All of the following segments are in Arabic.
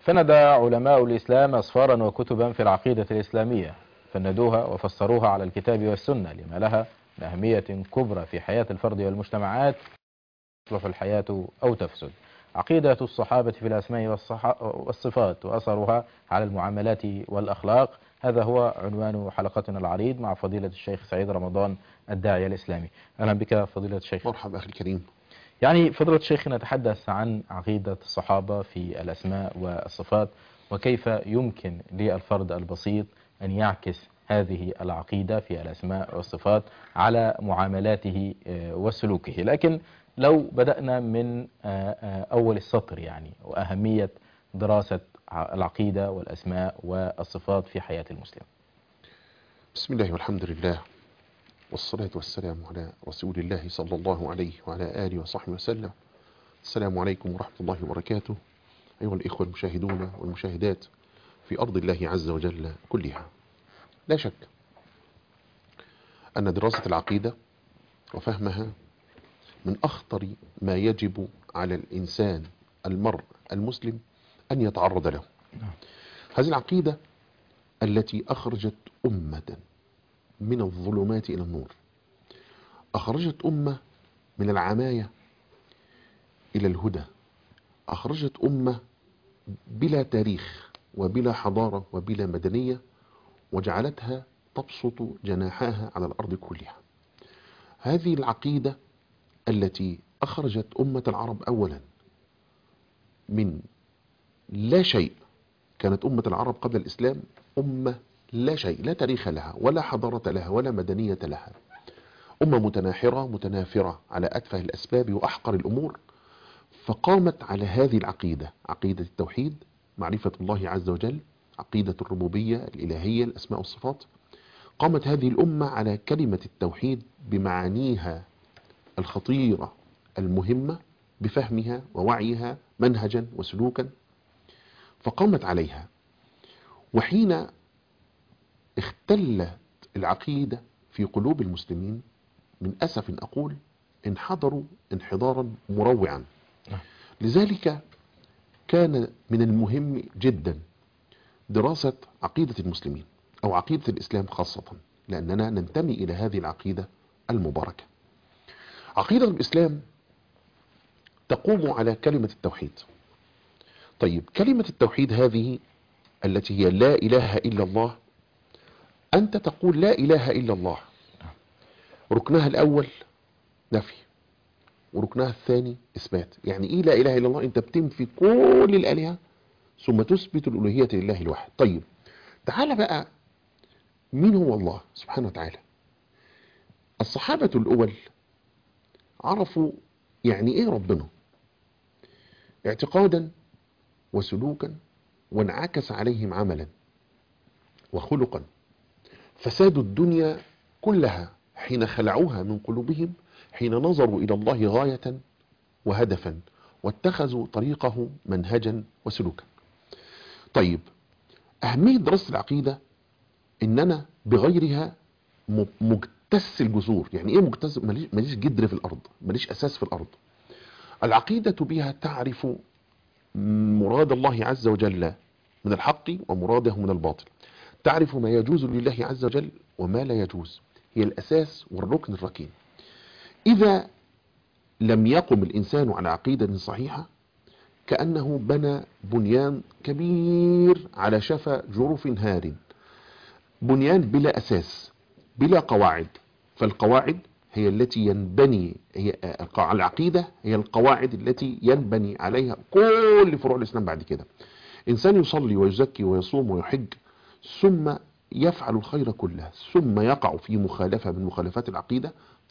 فند علماء الإسلام أسفارا وكتبا في العقيدة الإسلامية، فندوها وفسروها على الكتاب والسنة لما لها من أهمية كبرى في حياة الفرد والمجتمعات، تصلح الحياة أو تفسد. عقيدة الصحابة في الأسماء والصفات وأثرها على المعاملات والأخلاق، هذا هو عنوان حلقتنا العريض مع فضيلة الشيخ سعيد رمضان الداعية الإسلامي. أهلا بك فضيلة الشيخ. مرحبا أخي الكريم. يعني فضيلة الشيخ، نتحدث عن عقيدة الصحابة في الأسماء والصفات، وكيف يمكن للفرد البسيط أن يعكس هذه العقيدة في الأسماء والصفات على معاملاته وسلوكه. لكن لو بدأنا من أول السطر، يعني وأهمية دراسة العقيدة والأسماء والصفات في حياة المسلم. بسم الله والحمد لله والصلاة والسلام على رسول الله صلى الله عليه وعلى آله وصحبه وسلم. السلام عليكم ورحمة الله وبركاته أيها الإخوة المشاهدون والمشاهدات في أرض الله عز وجل كلها. لا شك أن دراسة العقيدة وفهمها من أخطر ما يجب على الإنسان المرء المسلم أن يتعرض له. هذه العقيدة التي أخرجت أمة من الظلمات إلى النور، أخرجت أمة من العماية إلى الهدى، أخرجت أمة بلا تاريخ وبلا حضارة وبلا مدنية، وجعلتها تبسط جناحاها على الأرض كلها. هذه العقيدة التي أخرجت أمة العرب أولا من لا شيء. كانت أمة العرب قبل الإسلام أمة لا شيء، لا تاريخ لها ولا حضارة لها ولا مدنية لها، أمة متناحرة متنافرة على أتفه الأسباب وأحقر الأمور. فقامت على هذه العقيدة، عقيدة التوحيد، معرفة الله عز وجل، عقيدة الربوبية الإلهية الأسماء والصفات. قامت هذه الأمة على كلمة التوحيد بمعانيها الخطيرة المهمة، بفهمها ووعيها منهجا وسلوكا، فقامت عليها. وحين اختلت العقيدة في قلوب المسلمين، من أسف أقول انحدروا انحدارا مروعا. لذلك كان من المهم جدا دراسة عقيدة المسلمين أو عقيدة الإسلام خاصة، لأننا ننتمي إلى هذه العقيدة المباركة. عقيدة الإسلام تقوم على كلمة التوحيد. طيب، كلمة التوحيد هذه التي هي لا إله إلا الله، أنت تقول لا إله إلا الله، ركنها الأول نفي وركنها الثاني إثبات. يعني إيه لا إله إلا الله؟ أنت بتنفي كل الآلهة ثم تثبت الألوهية لله الواحد. طيب تعال بقى، مين هو الله سبحانه وتعالى؟ الصحابة الأول عرفوا يعني إيه ربنا اعتقادا وسلوكا، وانعكس عليهم عملا وخلقا. فسادوا الدنيا كلها حين خلعوها من قلوبهم، حين نظروا إلى الله غاية وهدفا واتخذوا طريقه منهجا وسلوكا. طيب، أهمية دراسة العقيدة إننا بغيرها مجتث الجذور. يعني إيه مجتث؟ ماليش جدر في الأرض، ماليش أساس في الأرض. العقيدة بها تعرف مراد الله عز وجل من الحق ومراده من الباطل، تعرف ما يجوز لله عز وجل وما لا يجوز. هي الأساس والركن الركين. إذا لم يقم الإنسان على عقيدة صحيحة، كأنه بنى بنيان كبير على شفا جرف هار، بنيان بلا أساس بلا قواعد. فالقواعد هي التي ينبني، هي العقيدة هي القواعد التي ينبني عليها كل فروع الإسلام. بعد كده إنسان يصلي ويزكي ويصوم ويحج، ثم يفعل الخير كله، ثم يقع في مخالفة من مخالفات العقيدة،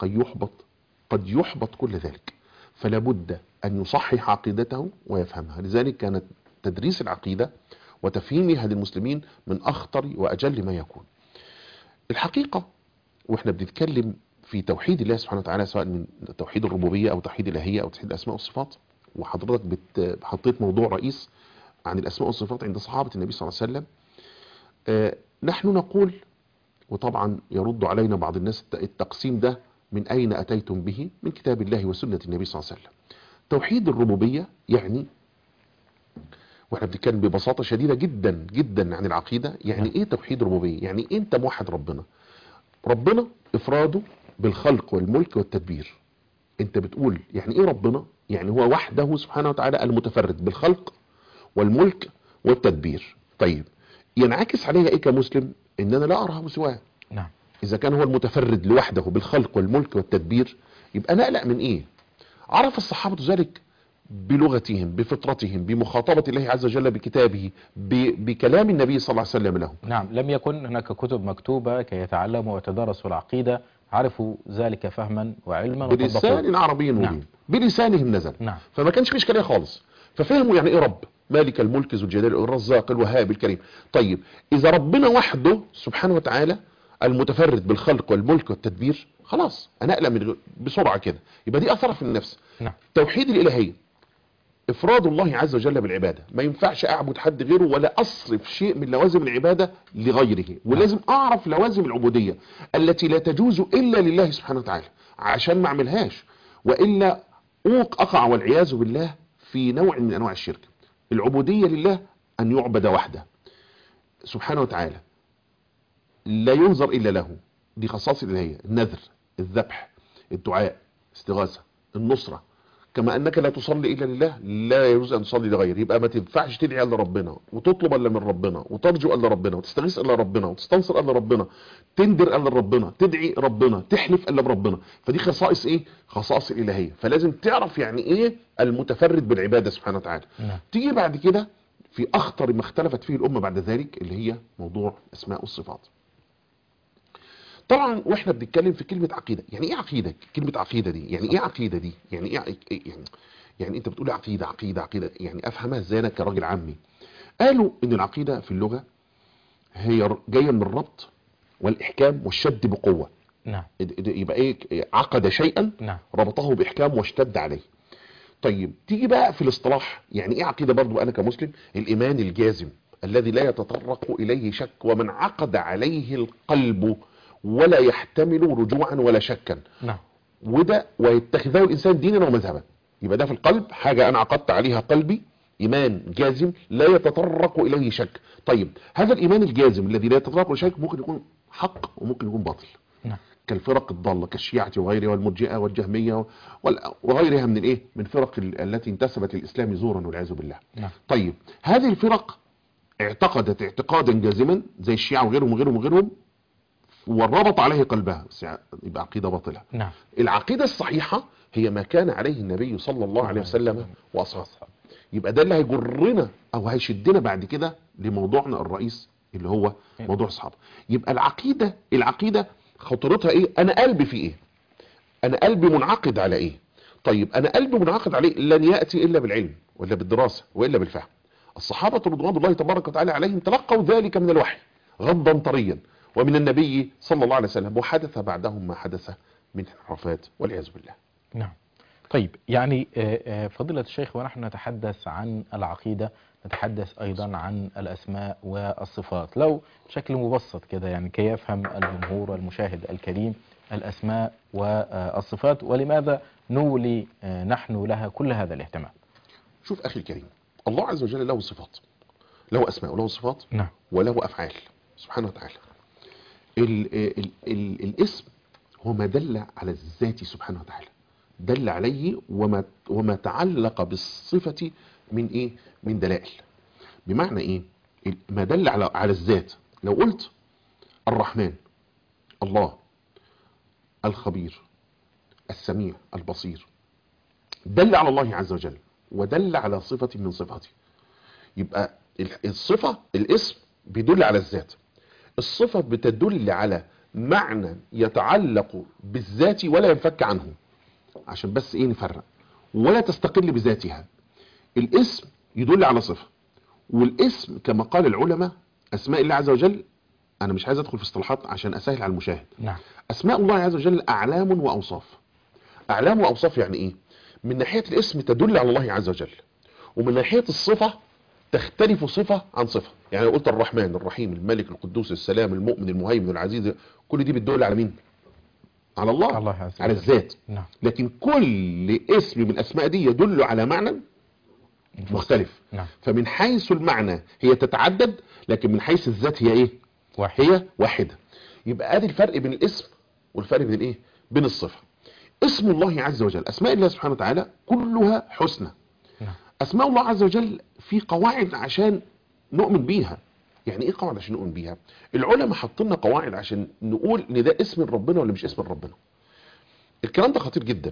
قد يحبط كل ذلك. فلا بد أن يصحح عقيدته ويفهمها. لذلك كانت تدريس العقيدة وتفهيمها للمسلمين من أخطر وأجل ما يكون. الحقيقة وإحنا بنتكلم في توحيد الله سبحانه وتعالى، سواء من توحيد الربوبية أو توحيد الإلهية أو توحيد الأسماء والصفات، وحضرتك حطيت موضوع رئيس عن الأسماء والصفات عند صحابة النبي صلى الله عليه وسلم. نحن نقول، وطبعا يرد علينا بعض الناس التقسيم ده من أين أتيتم به؟ من كتاب الله وسنة النبي صلى الله عليه وسلم. توحيد الربوبية يعني واحنا بنتكلم ببساطة شديدة جدا جدا عن العقيدة. يعني ايه توحيد ربوبية؟ يعني إيه انت موحد ربنا؟ ربنا افراده بالخلق والملك والتدبير. انت بتقول يعني ايه ربنا؟ يعني هو وحده سبحانه وتعالى المتفرد بالخلق والملك والتدبير. طيب ينعكس عليها ايه كمسلم؟ ان انا لا ارهب سواه. نعم. اذا كان هو المتفرد لوحده بالخلق والملك والتدبير، يبقى نقلق من ايه؟ عرف الصحابة ذلك بلغتهم، بفطرتهم، بمخاطبة الله عز وجل بكتابه، بكلام النبي صلى الله عليه وسلم لهم. نعم، لم يكن هناك كتب مكتوبة كي يتعلموا ويتدرسوا العقيدة، عرفوا ذلك فهما وعلما وطبقوه. بلسان عربي نعم. مبين، بلسانهم نزل. نعم. فما كانش فيه اشكاليه خالص، ففهموا يعني ايه رب، مالك الملك ذو الجلال الرزاق الوهاب الكريم. طيب اذا ربنا وحده سبحانه وتعالى المتفرد بالخلق والملك والتدبير، خلاص انا اقلق من بسرعه كده. يبقى دي اثر في النفس. نعم. توحيد الالهيه، افراد الله عز وجل بالعباده. ما ينفعش اعبد حد غيره ولا اصرف شيء من لوازم العباده لغيره، ولازم اعرف لوازم العبوديه التي لا تجوز الا لله سبحانه وتعالى عشان ما اعملهاش، والا اقع والعياذ بالله في نوع من انواع الشرك. العبوديه لله ان يعبد وحده سبحانه وتعالى، لا ينظر الا له. دي خصائص الالهيه: النذر، الذبح، الدعاء، الاستغاثه، النصره. كما انك لا تصلي الا لله، لا يجوز ان تصلي لغيره. يبقى ما تنفعش تدعي الا ربنا، وتطلب الا من ربنا، وترجو الا ربنا، وتستغيث الا ربنا، وتستنصر الا ربنا، تندر الا ربنا، تدعي ربنا، تحلف الا بربنا. فدي خصائص ايه؟ خصائص الالهيه. فلازم تعرف يعني ايه المتفرد بالعباده سبحانه وتعالى. تيجي بعد كده في اخطر ما اختلفت فيه الامه بعد ذلك، اللي هي موضوع اسماء والصفات. طبعا واحنا بنتكلم في كلمه عقيده، يعني ايه عقيده؟ كلمه عقيده دي يعني ايه؟ عقيده دي يعني ايه؟ يعني انت بتقول عقيده عقيده عقيده، يعني افهمها ازاي انا كراجل عامي؟ قالوا ان العقيده في اللغه هي جايه من الربط والاحكام والشد بقوه. نعم. يبقى ايه؟ عقد شيئا، نعم. ربطه باحكام واشتد عليه. طيب تيجي بقى في الاصطلاح، يعني ايه عقيده برضو انا كمسلم؟ الايمان الجازم الذي لا يتطرق اليه شك، ومن عقد عليه القلب ولا يحتمل رجوعا ولا شكا. نعم. وده ويتخذه الانسان دينا ومذهبا. يبقى ده في القلب حاجه انا عقدت عليها قلبي، ايمان جازم لا يتطرق اليه شك. طيب هذا الايمان الجازم الذي لا يتطرق اليه شك ممكن يكون حق وممكن يكون باطل. نعم. كالفرق الضاله كالشيعه وغيرها والمرجئه والجهميه وغيرها من الايه؟ من فرق التي انتسبت للاسلام زورا والعياذ بالله. نعم. طيب هذه الفرق اعتقدت اعتقادا جازما زي الشيعه وغيرهم وغيرهم وغيرهم، وربط عليه قلبها، يبقى عقيده باطله. نعم. العقيده الصحيحه هي ما كان عليه النبي صلى الله عليه وسلم واصحابه. يبقى ده اللي هيجرنا او هيشدنا بعد كده لموضوعنا الرئيس اللي هو موضوع الصحابه. يبقى العقيده خطورتها ايه؟ انا قلبي في ايه؟ انا قلبي منعقد على ايه؟ طيب انا قلبي منعقد عليه لن ياتي الا بالعلم ولا بالدراسه والا بالفهم. الصحابه رضوان الله تبارك وتعالى عليهم تلقوا ذلك من الوحي غضا طريا ومن النبي صلى الله عليه وسلم، وحدث بعدهم ما حدث من انحرافات والعياذ بالله. نعم. طيب يعني فضيلة الشيخ، ونحن نتحدث عن العقيدة نتحدث أيضا عن الأسماء والصفات، لو بشكل مبسط كده يعني كي يفهم الجمهور والمشاهد الكريم الأسماء والصفات، ولماذا نولي نحن لها كل هذا الاهتمام؟ شوف أخي الكريم، الله عز وجل له صفات، له أسماء وله صفات. نعم. وله أفعال سبحانه وتعالى. الاسم هو ما دل على الذات سبحانه وتعالى، دل عليه وما تعلق بالصفة من ايه؟ من دلائل. بمعنى ايه؟ ما دل على الذات. لو قلت الرحمن، الله، الخبير، السميع، البصير، دل على الله عز وجل ودل على صفة من صفاته. يبقى الصفة، الاسم بيدل على الذات، الصفة بتدل على معنى يتعلق بالذات ولا ينفك عنه، عشان بس ايه نفرق، ولا تستقل بذاتها. الاسم يدل على صفة، والاسم كما قال العلماء اسماء الله عز وجل، انا مش عايز ادخل في اصطلاحات عشان اسهل على المشاهد. نعم. اسماء الله عز وجل اعلام واوصاف. اعلام واوصاف يعني ايه؟ من ناحية الاسم تدل على الله عز وجل، ومن ناحية الصفة تختلف صفة عن صفة. يعني قلت الرحمن، الرحيم، الملك، القدوس، السلام، المؤمن، المهيمن، العزيز، كل دي بتدل على مين؟ على الله على الذات. نعم. لكن كل اسم من الاسماء دي يدل على معنى مختلف. نعم. فمن حيث المعنى هي تتعدد، لكن من حيث الذات هي ايه؟ واحد. هي واحدة. يبقى ادي الفرق بين الاسم والفرق بين الايه؟ بين الصفة. اسم الله عز وجل، اسماء الله سبحانه وتعالى كلها حسنى. نعم. اسماء الله عز وجل في قواعد عشان نؤمن بيها. يعني ايه قواعد عشان نؤمن بيها؟ العلماء حاطين لنا قواعد عشان نقول ان ده اسم ربنا ولا مش اسم ربنا. الكلام ده خطير جدا.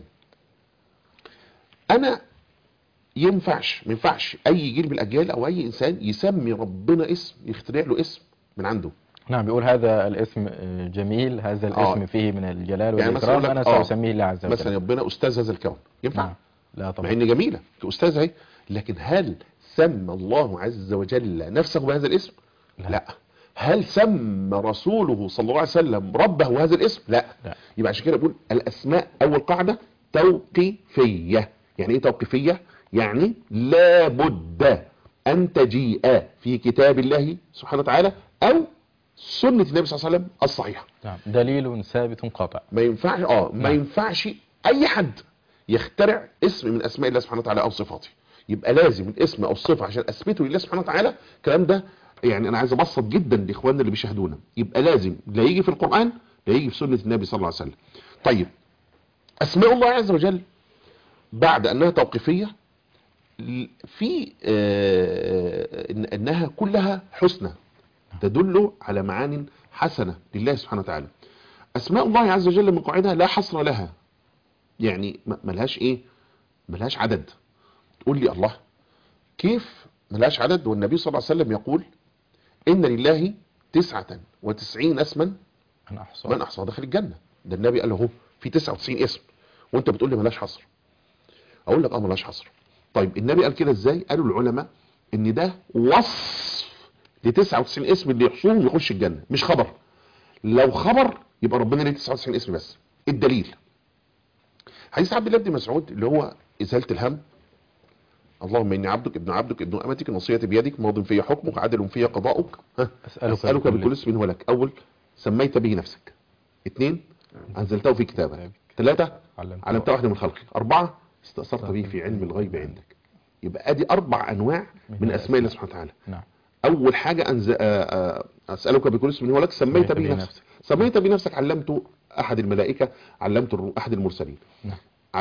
انا ما ينفعش اي جيل من الاجيال او اي انسان يسمي ربنا اسم، يخترع له اسم من عنده. نعم، بيقول هذا الاسم جميل، هذا الاسم فيه من الجلال يعني مثلا والإكرام، أنا سأسميه الله عز وجل. مثلا ربنا أستاذ هذا الكون، ينفع؟ نعم. لا طبعا. مع إن جميلة كأستاذ اهي، لكن هل سمى الله عز وجل نفسه بهذا الاسم؟ لا. هل سمى رسوله صلى الله عليه وسلم ربه هذا الاسم؟ لا. يبقى عشان كده بقول الأسماء أول قاعدة توقيفية. يعني إيه توقيفية؟ يعني لابد أن تجيء في كتاب الله سبحانه وتعالى أو سنة النبي صلى الله عليه وسلم الصحيحة. نعم. دليل ثابت قاطع. ما ينفعش ما ينفعش اي حد يخترع اسم من اسماء الله سبحانه وتعالى او صفاته. يبقى لازم الاسم او الصفه عشان اثبته لله سبحانه وتعالى. الكلام ده يعني انا عايز ابسط جدا لاخواننا اللي بيشاهدونا. يبقى لازم لا يجي في القران لا يجي في سنه النبي صلى الله عليه وسلم. طيب اسماء الله عز وجل بعد انها توقيفيه في انها كلها حسنى تدل على معان حسنه لله سبحانه وتعالى. اسماء الله عز وجل من قاعدها لا حصر لها. يعني ملهاش ايه؟ ملهاش عدد. تقول لي الله كيف ملهاش عدد والنبي صلى الله عليه وسلم يقول ان لله 99 اسما من احصى دخل الجنة. ده النبي قال له في 99 اسم وانت بتقول لي ملهاش حصر. اقول لك ملهاش حصر. طيب النبي قال كده ازاي؟ قالوا العلماء ان ده وصف ل 99 اسم اللي يحصوهم يخش الجنة، مش خبر. لو خبر يبقى ربنا ليه 99 اسم بس. الدليل حديث عبد الله بن مسعود اللي هو ازاله الهم. اللهم اني عبدك ابن امتك نصيتي بيدك ماض في حكمك عدل في قضاؤك اسالك بكل اسم هو لك. اول سميت به نفسك. 2 انزلته في كتابك. 3 علمته واحد من خلقك. 4 استأثرت به في علم الغيب عندك. يبقى ادي 4 انواع من اسماء الله سبحانه وتعالى. نعم. اول حاجه اسالك بكل اسم هو لك سميت به نفسك. سميت بنفسك علمت احد الملائكه، علمت احد المرسلين. نعم.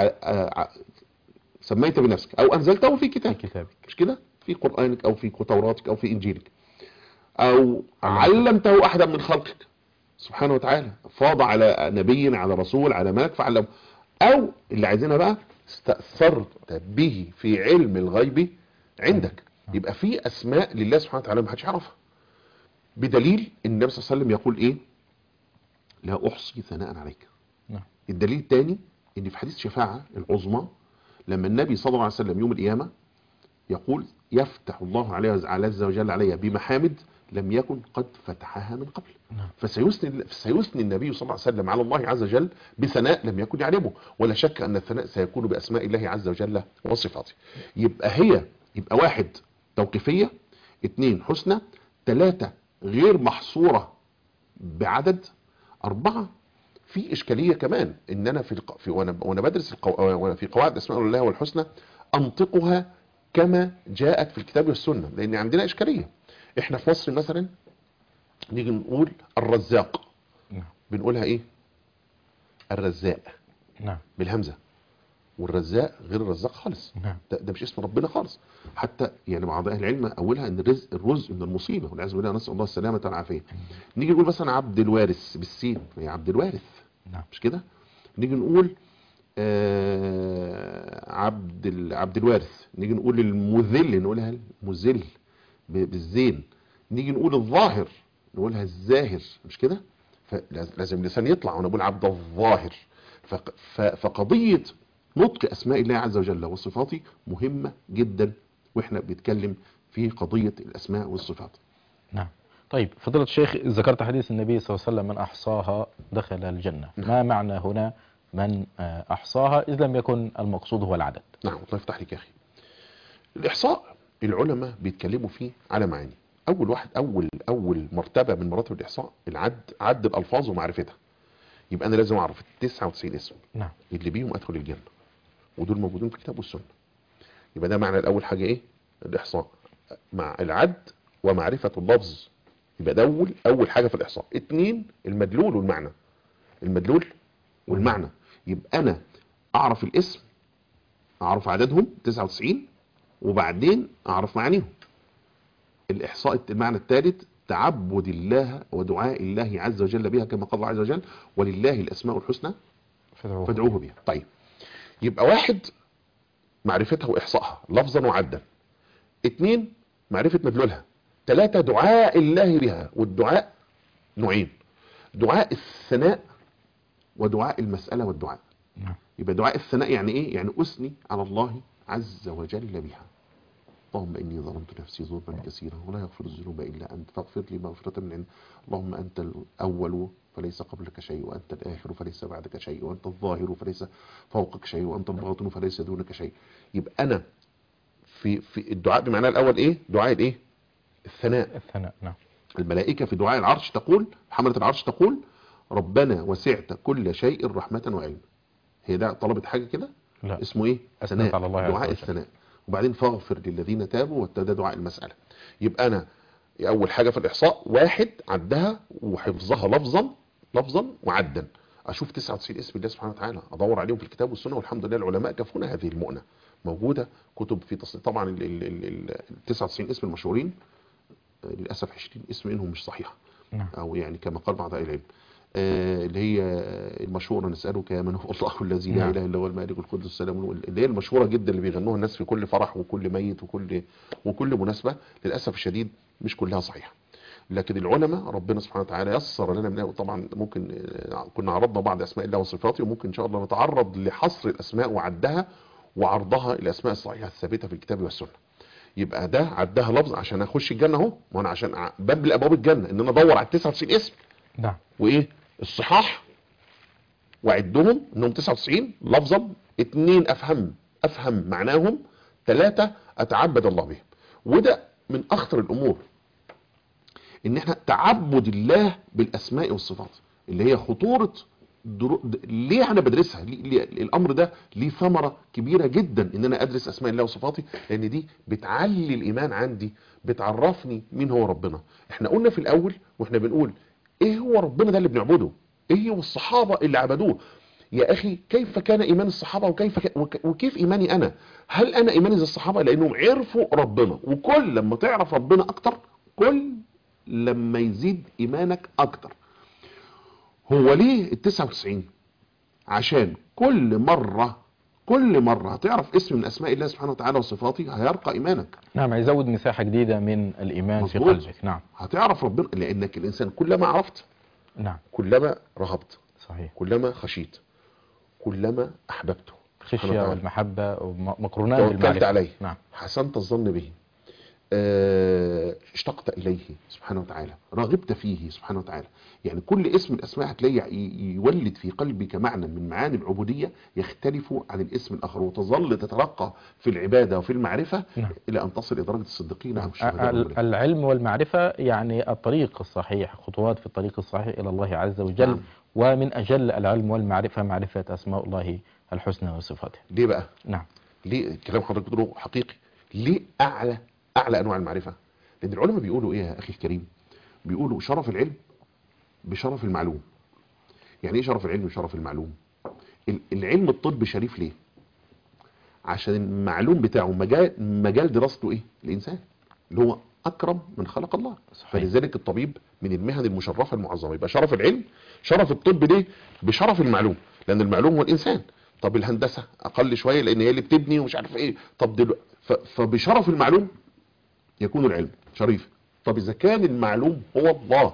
سميت بنفسك او انزلته في كتابك. مش كده؟ في قرآنك او في توراتك او في انجيلك او علمته احدا من خلقك سبحانه وتعالى. فاض على نبي على رسول على ملك فعلم. او اللي عايزينها بقى استأثرت به في علم الغيب عندك. يبقى في اسماء لله سبحانه وتعالى ما حدش يعرفها، بدليل ان النبي صلى الله عليه وسلم يقول ايه؟ لا احصي ثناء عليك. الدليل الثاني ان في حديث شفاعة العظمى لما النبي صلى الله عليه وسلم يوم القيامة يقول يفتح الله عز وجل علي بمحامد لم يكن قد فتحها من قبل. فسيثني النبي صلى الله عليه وسلم على الله عز وجل بثناء لم يكن يعلمه. ولا شك ان الثناء سيكون باسماء الله عز وجل وصفاته. يبقى 1 توقيفية، 2 حسنى، 3 غير محصورة بعدد، 4 في اشكاليه كمان ان انا وانا بدرس وانا في قواعد اسماء الله والحسنى انطقها كما جاءت في الكتاب والسنه، لان عندنا اشكاليه. احنا في مصر مثلا نيجي نقول الرزاق بنقولها ايه؟ الرزاق بالهمزه، والرزاق غير الرزاق خالص. ده مش اسم ربنا خالص. حتى يعني بعض اهل العلم اولها ان الرزق من المصيبه والعياذ بالله، نسال الله السلامه والعافيه. نيجي نقول مثلا عبد الوارث بالسين، هي عبد الوارث مش كده؟ نيجي نقول عبد الوارث. نيجي نقول المذل نقولها المذل بالزين. نيجي نقول الظاهر نقولها الزاهر، مش كده؟ فلازم اللسان يطلع وانا بقول عبد الظاهر. فقضيه نطق اسماء الله عز وجل وصفاته مهمه جدا واحنا بنتكلم في قضيه الاسماء والصفات. نعم. طيب فضيلة الشيخ، ذكرت حديث النبي صلى الله عليه وسلم من أحصاها دخل الجنة. ما معنى هنا من أحصاها إذ لم يكن المقصود هو العدد؟ نعم الله يفتح لك يا أخي. الإحصاء العلماء بيتكلموا فيه على معاني. أول مرتبة من مراتب الإحصاء عد الألفاظ ومعرفتها. يبقى أنا لازم أعرف 99 اسم اللي بيهم أدخل الجنة، ودول موجودين في الكتاب والسنة. يبقى ده معنى الأول حاجة إيه؟ الإحصاء مع العد ومعرفة اللفظ، يبقى ده أول حاجة في الإحصاء. 2 المدلول والمعنى، المدلول والمعنى. يبقى أنا أعرف الاسم، أعرف عددهم 99، وبعدين أعرف معانيهم. الإحصاء المعنى الثالث تعبد الله ودعاء الله عز وجل بها، كما قال الله عز وجل ولله الأسماء الحسنى فادعوه بها. طيب، يبقى 1 معرفتها وإحصائها لفظا وعدا، 2 معرفة مدلولها، 3 دعاء الله بها. والدعاء نوعين، دعاء الثناء ودعاء المسألة والدعاء. يبقى دعاء الثناء يعني ايه؟ يعني أثني على الله عز وجل بها. اللهم إني ظلمت نفسي ظلما كثيرا ولا يغفر الذنوب إلا أنت فاغفر لي مغفرة من عندك. اللهم أنت الأول فليس قبلك شيء، وأنت الآخر فليس بعدك شيء، وأنت الظاهر فليس فوقك شيء، وأنت الباطن فليس دونك شيء. يبقى أنا في الدعاء بمعنى الأول ايه؟ دعاء الايه؟ الثناء. نعم. الملائكة في دعاء العرش تقول، حملة العرش تقول ربنا وسعت كل شيء رحمة وعلما. هي ده طلبت حاجة كده؟ لا. اسمه ايه؟ أثناء على الله دعاء الثناء. وبعدين فاغفر للذين تابوا وابتدى دعاء المسألة. يبقى أنا أول حاجة في الإحصاء 1 عدها وحفظها لفظا وعدا. أشوف 99 اسم الله سبحانه وتعالى، أدور عليهم في الكتاب والسنة، والحمد لله العلماء كفونا هذه المؤنة. موجودة كتب في طبعا ال 99 اسم المشهورين للأسف 20 اسم منهم مش صحيحة، أو يعني كما قال بعض أهل العلم، اللي هي المشهورة نسألك يا من هو الله الذي لا إله إلا هو الملك القدس السلام، اللي هي المشهورة جدا اللي بيغنوها الناس في كل فرح وكل ميت وكل مناسبة. للأسف الشديد مش كلها صحيحة، لكن العلماء ربنا سبحانه وتعالى يسر لنا منها. طبعا ممكن كنا عرضنا بعض أسماء الله وصفاته، وممكن إن شاء الله نتعرض لحصر الأسماء وعدها وعرضها الأسماء الصحيحة الثابتة في الكتاب والسنة. يبقى ده عدها لفظ عشان اخش الجنة اهو، وانا عشان باب لابواب الجنة ان انا ادور على 99 اسم. نعم. وايه الصحاح واعدهم انهم 99 لفظا، 2 افهم معناهم، 3 اتعبد الله بهم. وده من اخطر الامور، ان احنا تعبد الله بالاسماء والصفات اللي هي خطورة. ليه انا بدرسها؟ ليه الامر ده ليه ثمرة كبيرة جدا ان انا ادرس اسماء الله وصفاته؟ لان دي بتعلي الايمان عندي، بتعرفني مين هو ربنا. احنا قلنا في الاول واحنا بنقول ايه هو ربنا ده اللي بنعبده، ايه هو الصحابة اللي عبدوه. يا اخي كيف كان ايمان الصحابة وكيف ايماني انا؟ هل انا ايماني زي الصحابة؟ لانهم عرفوا ربنا، وكل لما تعرف ربنا اكتر كل لما يزيد ايمانك اكتر. هو ليه 99؟ عشان كل مرة هتعرف اسم من اسماء الله سبحانه وتعالى وصفاته هيرقى ايمانك. نعم، هيزود مساحة جديدة من الايمان في مظبوط. قلبك. نعم. هتعرف ربنا، لانك الانسان كلما عرفت نعم كلما رهبت، صحيح، كلما خشيت، كلما احببته. الخشية والمحبة مقرونان بالمعرفة. توكلت عليه. نعم. حسنت الظن به، اشتقت إليه سبحانه وتعالى، رغبت فيه سبحانه وتعالى. يعني كل اسم من الأسماء هتلاقي يولد في قلبك معنى من معاني العبودية يختلف عن الاسم الآخر، وتظل تترقى في العبادة وفي المعرفة. نعم. إلى أن تصل إلى درجة الصديقين أو الشهداء. العلم والمعرفة يعني الطريق الصحيح، خطوات في الطريق الصحيح إلى الله عز وجل. نعم. ومن أجل العلم والمعرفة معرفة أسماء الله الحسنى وصفاته. ليه بقى؟ نعم. ليه كلام حضرتك بتقوله حقيقي؟ ليه أعلى أنواع المعرفة؟ لأن العلماء بيقولوا إيه يا أخي الكريم؟ بيقولوا شرف العلم بشرف المعلوم. يعني إيه شرف العلم بشرف المعلوم؟ العلم الطب شريف ليه؟ عشان المعلوم بتاعه مجال دراسته إيه؟ الإنسان اللي هو أكرم من خلق الله. صحيح. فلذلك الطبيب من المهن المشرفة المعظمة. يبقى شرف العلم، شرف الطب ليه؟ بشرف المعلوم، لأن المعلوم هو الإنسان. طب الهندسة أقل شوية لأن هي اللي بتبني ومش عارف إيه. طب فبشرف المعلوم يكون العلم شريف. طب إذا كان المعلوم هو الله،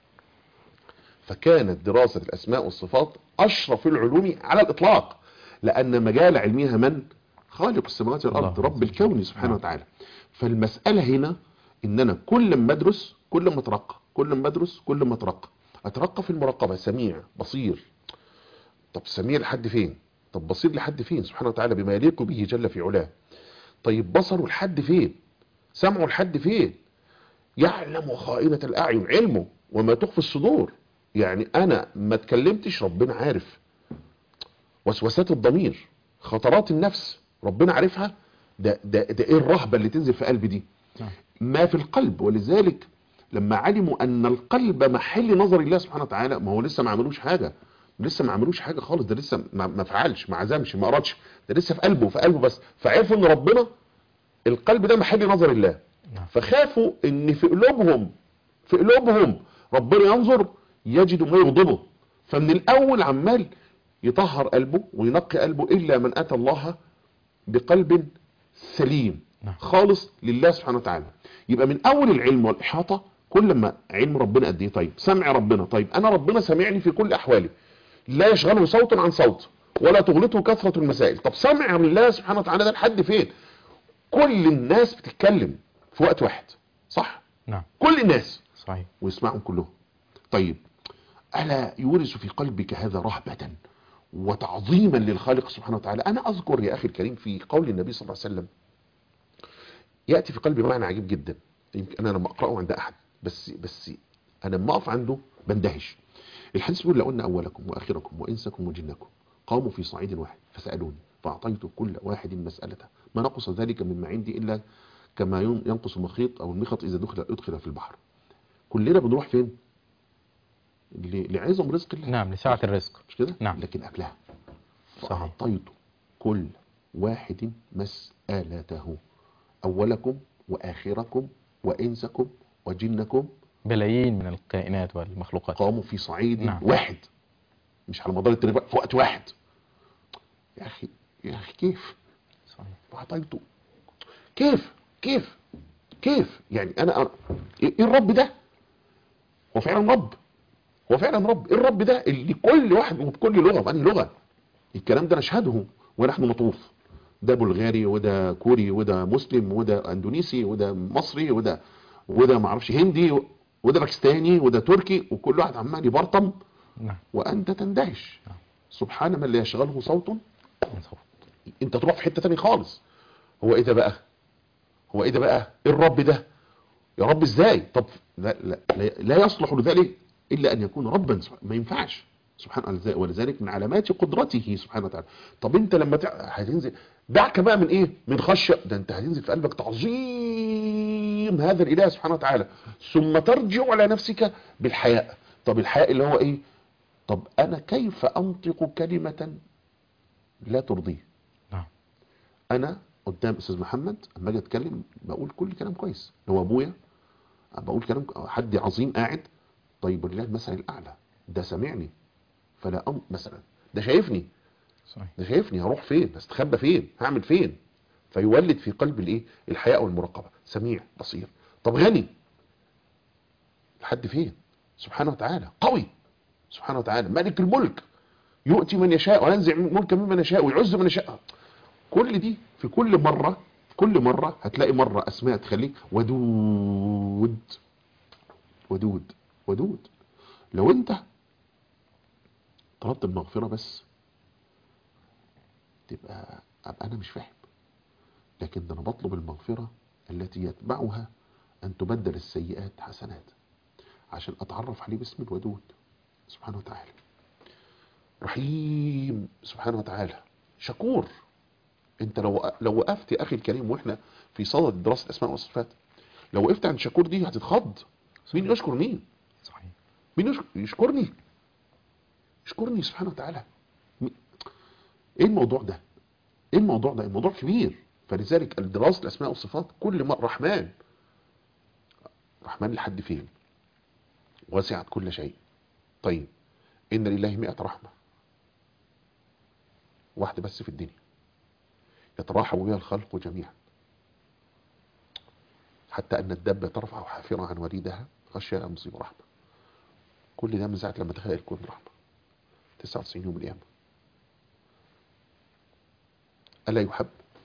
فكانت دراسة الأسماء والصفات أشرف العلوم على الإطلاق، لأن مجال علمها من؟ خالق السماوات والأرض، رب الكون سبحانه وتعالى. فالمسألة هنا إن أنا كل ما أدرس كل ما أترقى، كل ما أدرس كل ما أترقى في المراقبة. سميع بصير. طب سميع لحد فين؟ طب بصير لحد فين؟ سبحانه وتعالى بما يليق به جل في علاه. طيب بصره لحد فين؟ سمعه لحد فين؟ يعلم خائنة الأعين، علمه وما تخفي الصدور. يعني أنا ما اتكلمتش ربنا عارف. وسوسات الضمير، خطرات النفس ربنا عارفها ده ايه الرهبة اللي تنزل في قلبي دي؟ ما في القلب. ولذلك لما علموا ان القلب محل نظر الله سبحانه وتعالى، ما هو لسه ما عملوش حاجة، لسه ما عملوش حاجة خالص، ده لسه ما فعلش، ما عزمش، ما أرادش، ده لسه في قلبه، في قلبه بس. فعرفوا ان ربنا القلب ده محل نظر الله، فخافوا ان في قلوبهم، في قلوبهم ربنا ينظر يجد ما يغضبه. فمن الاول عمال يطهر قلبه وينقي قلبه، الا من اتى الله بقلب سليم خالص لله سبحانه وتعالى. يبقى من اول العلم والاحاطه، كل ما علم ربنا قد ايه، طيب سمع ربنا، طيب انا ربنا سامعني في كل احوالي، لا يشغله صوت عن صوت ولا تغلطه كثرة المسائل. طب سمع الله سبحانه وتعالى ده لحد فين؟ كل الناس بتتكلم في وقت واحد، صح؟ نعم. كل الناس صحيح. ويسمعهم كلهم. طيب ألا يورث في قلبك هذا رهبة وتعظيما للخالق سبحانه وتعالى؟ أنا أذكر يا أخي الكريم في قول النبي صلى الله عليه وسلم يأتي في قلبي معنى عجيب جدا، يمكن أنا لما أقرأه عند أحد بس أنا لما أقف عنده بندهش. الحديث بيقول لو أن أولكم وآخركم وإنسكم وجنكم قاموا في صعيد واحد فسألوني فأعطيت كل واحد مسألته ما نقص ذلك مما عندي إلا كما ينقص المخيط أو المخط إذا أدخل في البحر. كلنا بنروح فين؟ لعظم رزق الله. نعم، لسعة الرزق، مش كده؟ نعم. لكن قبلها صحيح. فأعطيت كل واحد مسألته، أولكم وآخركم وإنسكم وجنكم بلايين من الكائنات والمخلوقات قاموا في صعيد نعم. واحد، مش على مدار التاريخ، في وقت واحد. يا أخي كيف؟ صحيح. فأعطيته كيف يعني أنا إيه الرب ده؟ هو فعلا رب، هو فعلا رب. إيه الرب ده اللي كل واحد وبكل لغة، بأنهي لغة؟ الكلام ده نشهده ونحن نطوف، ده بلغاري وده كوري وده مسلم وده اندونيسي وده مصري وده معرفش هندي وده باكستاني وده تركي، وكل واحد عمال يبرطم. نعم. وانت تندهش. نعم. سبحان من لا يشغله صوت. صوت. انت تروح في حتة تاني خالص. هو ايه ده بقى؟ ايه الرب ده؟ يا رب ازاي؟ طب لا يصلح لذلك الا ان يكون ربا، ما ينفعش سبحانه. ولذلك من علامات قدرته سبحانه وتعالى. طب انت لما هتنزل، دعك بقى من ايه؟ من خشيه، ده انت هتنزل في قلبك تعظيم هذا الاله سبحانه وتعالى، ثم ترجع على نفسك بالحياء. طب الحياء اللي هو ايه؟ طب انا كيف انطق كلمه لا ترضيه؟ نعم. انا قدام استاذ محمد اما اجي اتكلم بقول كل كلام كويس، هو ابويا بقول كلام، حد عظيم قاعد، طيب ولله المثل الاعلى، ده سامعني فلا مثلا ده شايفني، صحيح. ده شايفني، هروح فين؟ هستخبى فين؟ هعمل فين؟ فيولد في قلب الايه؟ الحياء والمراقبه. سميع بصير. طب غني لحد فين؟ سبحانه وتعالى. قوي سبحانه وتعالى. ملك الملك، يؤتي من يشاء وينزع ملك ممن يشاء ويعز من يشاء. كل دي في كل مرة هتلاقي مرة اسماء تخليك ودود ودود ودود. لو انت طلبت المغفرة بس تبقى انا مش فاهم، لكن انا بطلب المغفرة التي يتبعها ان تبدل السيئات حسنات، عشان اتعرف عليه باسم الودود سبحانه وتعالى. رحيم سبحانه وتعالى. شكور. انت لو وقفت يا اخي الكريم، واحنا في صدد دراسة الاسماء والصفات، لو وقفت عند شكور دي هتتخض. مين يشكر مين؟ صحيح. مين يشكرني سبحانه وتعالى. ايه الموضوع ده؟ الموضوع كبير. فلذلك دراسة الاسماء والصفات كل ما رحمن لحد فين؟ وسعت كل شيء. طيب ان لله 100 رحمة واحدة بس في الدنيا يتراحم بها الخلق جميعا، حتى ان الدابة ترفع حافرة عن وليدها خشية ان تصيب رحمة. كل ده من ساعة لما تخلق الكون رحمة. 99 يوم القيامة. ألا يحب؟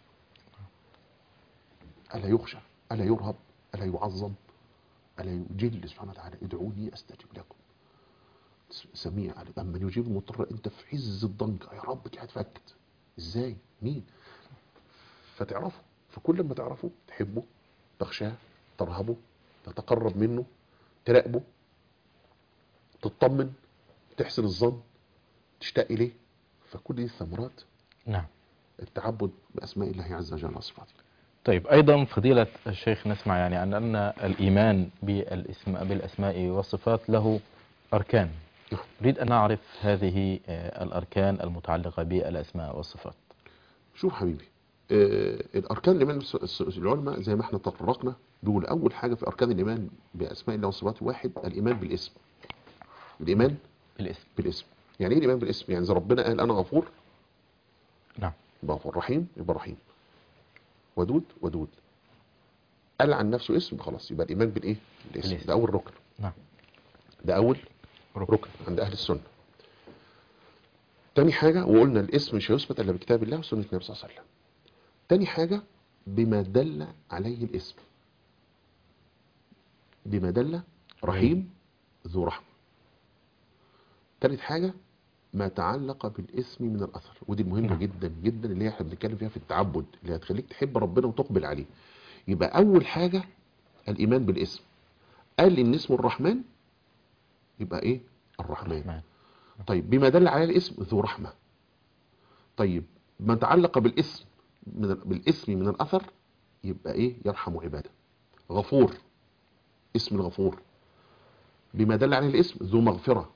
ألا يخشى؟ ألا يرهب؟ ألا يعظم؟ ألا يجل سبحانه وتعالى؟ ادعوني أستجب لكم. سميع عليم. أما يجيب المضطر أنت في عز الضنك، يا رب كده هتفكت إزاي؟ مين؟ فتعرفه. فكل ما تعرفه تحبه، تخشاه، ترهبه، تتقرب منه، تراقبه، تطمن، تحسن الظن، تشتاق إليه. فكل دي الثمرات نعم. التعبد بأسماء الله عز وجل وصفاته. طيب أيضا فضيلة الشيخ نسمع يعني أن الإيمان بالأسماء والصفات له أركان. نريد أن نعرف هذه الأركان المتعلقة بالأسماء والصفات. شوف حبيبي، الأركان الإيمان العلماء زي ما احنا تطرقنا دول. أول حاجة في أركان الإيمان بأسماء الله وصفاته، واحد الإيمان بالاسم. الإيمان بالاسم. يعني إيه الإيمان بالاسم؟ يعني إذا ربنا قال أنا غفور، نعم، يبقى غفور. رحيم، يبقى رحيم. ودود، ودود. قال عن نفسه اسم، خلاص يبقى الإيمان بالإيه؟ بالاسم. ده أول ركن. نعم، ده أول ركن عند أهل السنة. تاني حاجة، وقلنا الاسم مش هيثبت إلا بكتاب الله وسنة النبي صلى الله عليه وسلم. تاني حاجة بما دل عليه الاسم. بما دل، رحيم ذو رحمة. تالت حاجة ما تعلق بالاسم من الأثر، ودي المهمة جدا جدا اللي احنا بنتكلم فيها في التعبد، اللي هتخليك تحب ربنا وتقبل عليه. يبقى أول حاجة الإيمان بالاسم. قال إن اسمه الرحمن، يبقى إيه؟ الرحمن. طيب بما دل عليه الاسم ذو رحمة. طيب ما تعلق بالاسم من الأثر، يبقى إيه؟ يرحم عباده. غفور، اسم الغفور. بما دل عليه الاسم ذو مغفرة.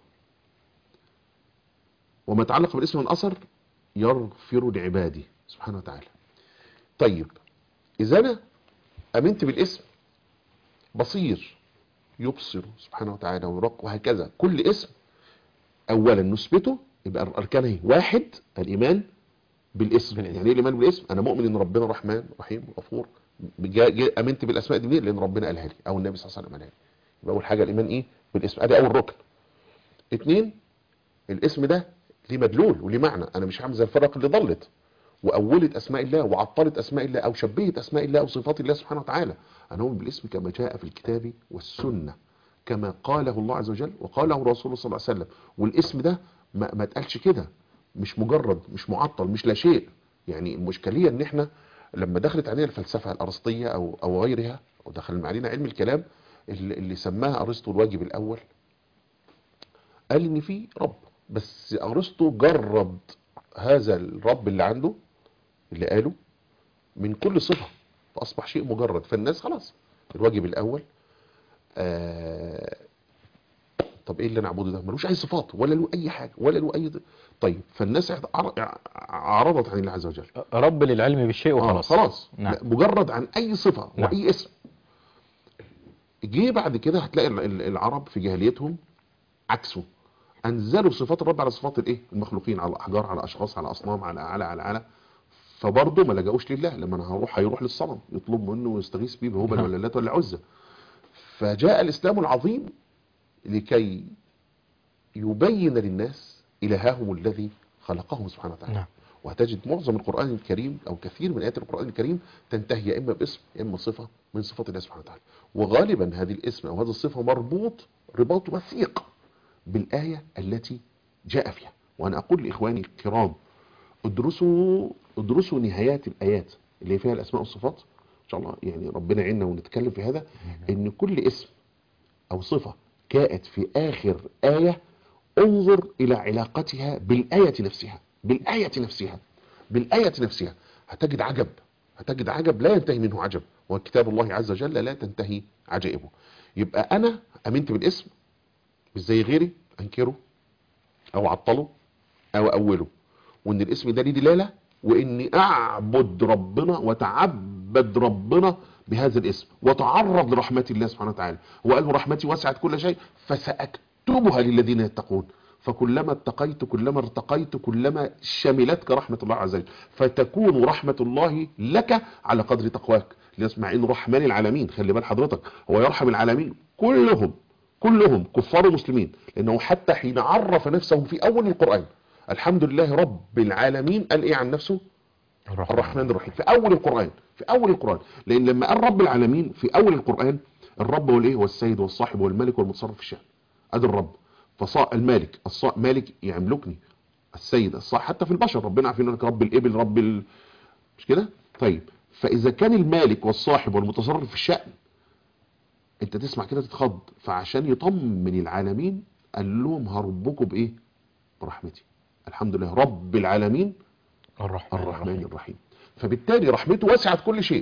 وما تعلق بالاسم من الأثر يغفر لعباده سبحانه وتعالى. طيب إذا أنا أمنت بالاسم، بصير، يبصر سبحانه وتعالى ويرق، وهكذا كل اسم أولا نثبته. يبقى أركانه، واحد الإيمان بالاسم. يعني ايه الايمان بالاسم؟ انا مؤمن ان ربنا رحمن رحيم غفور. امنت بالاسماء دي منين؟ لان ربنا قالها لي او النبي صلى الله عليه وسلم قالها لي. يبقى اول حاجه الايمان ايه؟ بالاسم. ادي اول ركن. اتنين، الاسم ده ليه مدلول وليه معنى. انا مش هعمل زي الفرق اللي ضلت واولت اسماء الله وعطلت اسماء الله او شبهت اسماء الله او صفات الله سبحانه وتعالى. انا اؤمن بالاسم كما جاء في الكتاب والسنه، كما قاله الله عز وجل وقاله رسوله صلى الله عليه وسلم. والاسم ده ما اتقالش كده، مش مجرد، مش معطل، مش لا شيء. يعني المشكليه ان احنا لما دخلت علينا الفلسفه الارسطيه او غيرها، ودخل علينا علم الكلام اللي سماها ارسطو الواجب الاول، قال ان في رب، بس ارسطو جرد هذا الرب اللي عنده اللي قاله من كل صفه، فاصبح شيء مجرد. فالناس خلاص الواجب الاول طب ايه اللي نعبده ده؟ ملوش اي صفات ولا له اي حاجه ولا له اي. طيب فالناس عرضت عن الله عز وجل، رب للعلم بالشيء وخلاص. خلاص. نعم. مجرد عن اي صفه نعم. واي اسم. جه بعد كده هتلاقي العرب في جاهليتهم عكسه، انزلوا صفات الرب على صفات الايه؟ المخلوقين، على الاحجار، على اشخاص، على اصنام، على فبرضه ما لجأوش لله. لما انا هيروح للصنم يطلب منه ويستغيث بيه بهبل ولا لات ولا عزة. فجاء الاسلام العظيم لكي يبين للناس إلههم الذي خلقهم سبحانه وتعالى. نعم. وهتجد معظم القرآن الكريم أو كثير من آيات القرآن الكريم تنتهي يا إما باسم يا إما صفة من صفات الله سبحانه وتعالى. وغالبا هذه الاسم أو هذه الصفة مربوط رباط وثيق بالآية التي جاء فيها. وأنا أقول لإخواني الكرام ادرسوا نهايات الآيات اللي فيها الأسماء والصفات إن شاء الله. يعني ربنا يعيننا ونتكلم في هذا، إن كل اسم أو صفة جاءت في آخر آية انظر إلى علاقتها بالآية نفسها. بالآية نفسها هتجد عجب لا ينتهي منه عجب. وكتاب الله عز وجل لا تنتهي عجائبه. يبقى أنا أمنت بالاسم، مش زي غيري أنكره أو عطله أو أوله، وإن الاسم ده ليه دلالة، وإني أعبد ربنا وتعبد ربنا بهذا الاسم وتعرض لرحمة الله سبحانه وتعالى. وقال رحمتي وسعت كل شيء فسأكتبها للذين يتقون. فكلما اتقيت كلما ارتقيت كلما شملتك رحمة الله عز وجل، فتكون رحمة الله لك على قدر تقواك. لنسمع إن رحمن العالمين، خلي بال حضرتك، هو يرحم العالمين كلهم كفار ومسلمين. لأنه حتى حين عرف نفسه في أول القرآن الحمد لله رب العالمين، قال إيه عن نفسه؟ الرحمن الرحيم في أول القرآن. لأن لما قال رب العالمين في أول القرآن، الرب هو الإيه؟ هو السيد والصاحب والملك والمتصرف في الشأن. أدي الرب. المالك، مالك يملكني. السيد الصاحب، حتى في البشر ربنا عارفين انك رب الابل مش كده؟ طيب فاذا كان المالك والصاحب والمتصرف في الشأن، انت تسمع كده تتخض. فعشان يطمن العالمين قال لهم هربكم بايه؟ برحمتي. الحمد لله رب العالمين الرحمن الرحيم. فبالتالي رحمته وسعت كل شيء،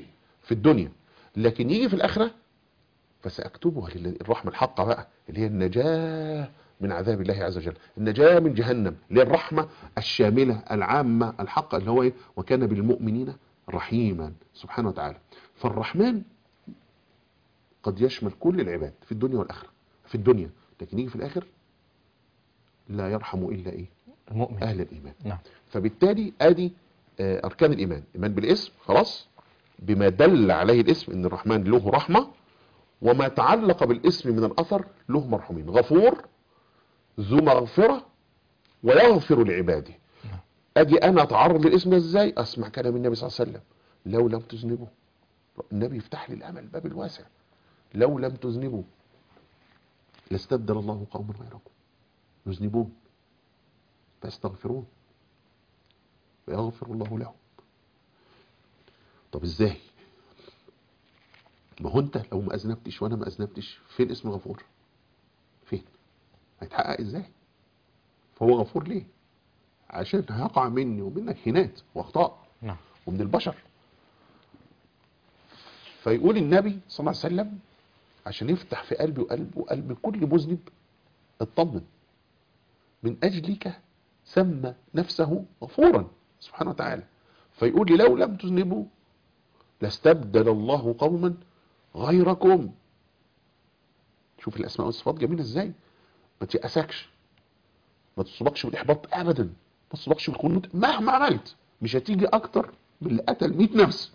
في الدنيا، لكن يجي في الآخرة فسأكتبها الرحمة الحقة بقى، اللي هي النجاة من عذاب الله عز وجل، النجاة من جهنم، اللي هي الرحمة الشاملة العامة الحقة، اللي هو إيه؟ وكان بالمؤمنين رحيما سبحانه وتعالى. فالرحمن قد يشمل كل العباد في الدنيا والآخرة، في الدنيا، لكن يجي في الآخر لا يرحم إلا إيه؟ المؤمن. أهل الإيمان. نعم. فبالتالي ادي اركان الايمان، ايمان بالاسم خلاص بما دل عليه الاسم ان الرحمن له رحمة، وما تعلق بالاسم من الاثر له مرحومين، غفور ذو مغفرة ويغفر لعباده. اجي انا اتعرض للاسم ده ازاي؟ اسمع كلام النبي صلى الله عليه وسلم، لو لم تذنبوا، النبي يفتح لي الامل الباب الواسع، لو لم تذنبوا لاستبدل الله قوما غيركم يذنبون فيستغفرون ويغفر الله لهم. طب ازاي؟ ما هو انت لو ما اذنبتش وانا ما اذنبتش، فين اسم الغفور؟ فين؟ هيتحقق ازاي؟ فهو غفور ليه؟ عشان هيقع مني ومنك هينات واخطاء نعم. ومن البشر. فيقول النبي صلى الله عليه وسلم عشان يفتح في قلبي وقلب كل مذنب، اطمن، من اجلك سمى نفسه غفورا سبحانه وتعالى. فيقول لي لو لم تذنبوا لاستبدل الله قوما غيركم. شوف الاسماء والصفات جميله ازاي. ما تيأسكش، ما تصبكش بالاحباط ابدا، ما تصبكش بالخنوط مهما عملت، مش هتيجي اكتر من اللي قتل 100 نفس.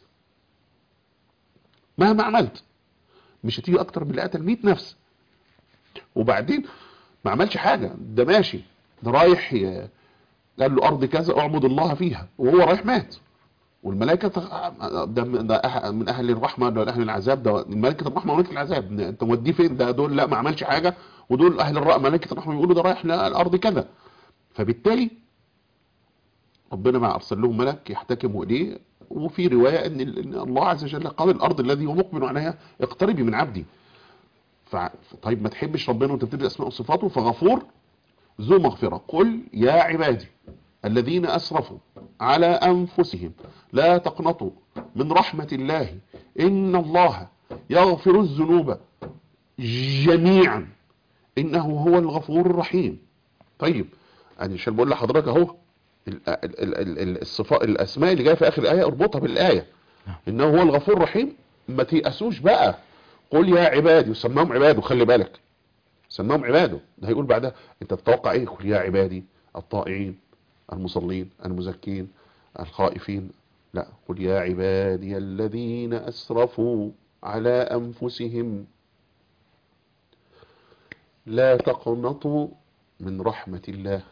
مهما عملت مش هتيجي اكتر من اللي قتل 100 نفس. وبعدين ما عملش حاجه، ده ماشي، ده رايح قال له ارض كذا اعبد الله فيها، وهو رايح مات. والملائكه ده من اهل الرحمه ولا اهل العذاب؟ ده ملائكه الرحمه وملائكه العذاب، انت موديه فين؟ ده دول لا ما عملش حاجه، ودول اهل ملائكه الرحمه يقولوا ده رايح الارض كذا. فبالتالي ربنا ما ارسل لهم ملك يحتكموا اليه. وفي روايه ان الله عز وجل قال الارض الذي هو مقبل عليها اقتربي من عبدي. طيب ما تحبش ربنا وانت بتدرس اسماء وصفاته؟ فغفور ذو مغفره. قل يا عبادي الذين اسرفوا على انفسهم لا تقنطوا من رحمه الله ان الله يغفر الذنوب جميعا انه هو الغفور الرحيم. طيب انا مش بقول لحضرتك اهو الصفات الاسماء اللي جايه في اخر الايه اربطها بالايه انه هو الغفور الرحيم. ما تيأسوش بقى. قل يا عبادي، وسماهم عباده، خلي بالك سماهم عباده. ده هيقول بعدها انت تتوقع ايه؟ قل يا عبادي الطائعين المصلين المزكين الخائفين. لا، قل يا عبادي الذين اسرفوا على انفسهم لا تقنطوا من رحمة الله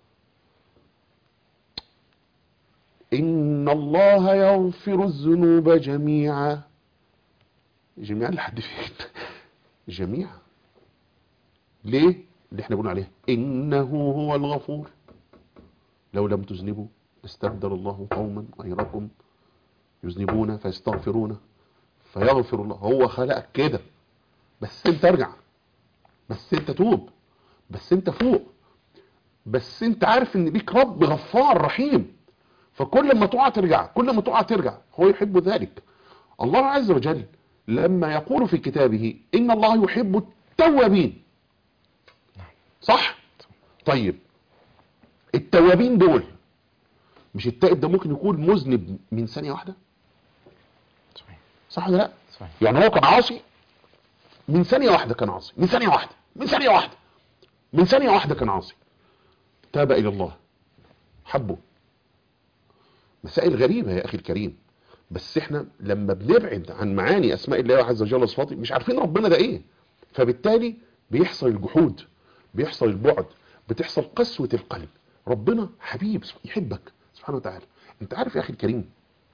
إن الله يغفر الذنوب جميعا. جميعا لحد فين؟ جميعا. ليه؟ اللي احنا بنقول عليه إنه هو الغفور. لو لم تذنبوا استبدل الله قوما غيركم يذنبون فيستغفرون فيغفر الله. هو خلقك كده، بس انت ارجع، بس انت توب، بس انت فوق، بس انت عارف ان ليك رب غفار رحيم. فكل ما تقع ترجع، كل ما تقع ترجع. هو يحب ذلك. الله عز وجل لما يقول في كتابه إن الله يحب التوابين، صح؟ طيب التوابين دول، مش التائب ده ممكن يكون مذنب من ثانية واحدة؟ صح ولا لا؟ صحيح. يعني هو كان عاصي من ثانية واحدة، كان عاصي من ثانية واحدة، من ثانية واحدة، من ثانية واحدة كان عاصي، تاب إلى الله، حبه. مسائل غريبة يا أخي الكريم. بس احنا لما بنبعد عن معاني اسماء الله عز وجل وصفاته مش عارفين ربنا ده ايه. فبالتالي بيحصل الجحود، بيحصل البعد، بتحصل قسوة القلب. ربنا حبيب يحبك سبحانه وتعالى. انت عارف يا اخي الكريم،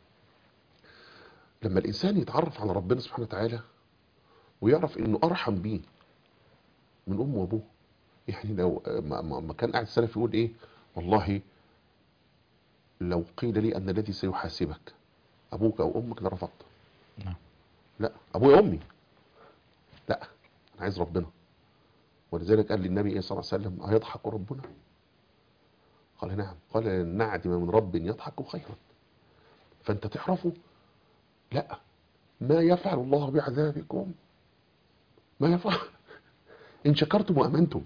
لما الانسان يتعرف على ربنا سبحانه وتعالى ويعرف انه ارحم بيه من امه وابوه. يعني لو ما كان قاعد السلف يقول ايه، والله لو قيل لي ان الذي سيحاسبك ابوك او امك لرفضت. لا، ابويا وامي لا، انا عايز ربنا. ولذلك قال للنبي صلى الله عليه وسلم ايضحك ربنا؟ قال نعم. قال لن نعدم من رب يضحك خيرا. فانت تعرفه، لا ما يفعل الله بعذابكم، ما يفعل إن شكرتم وأمنتم.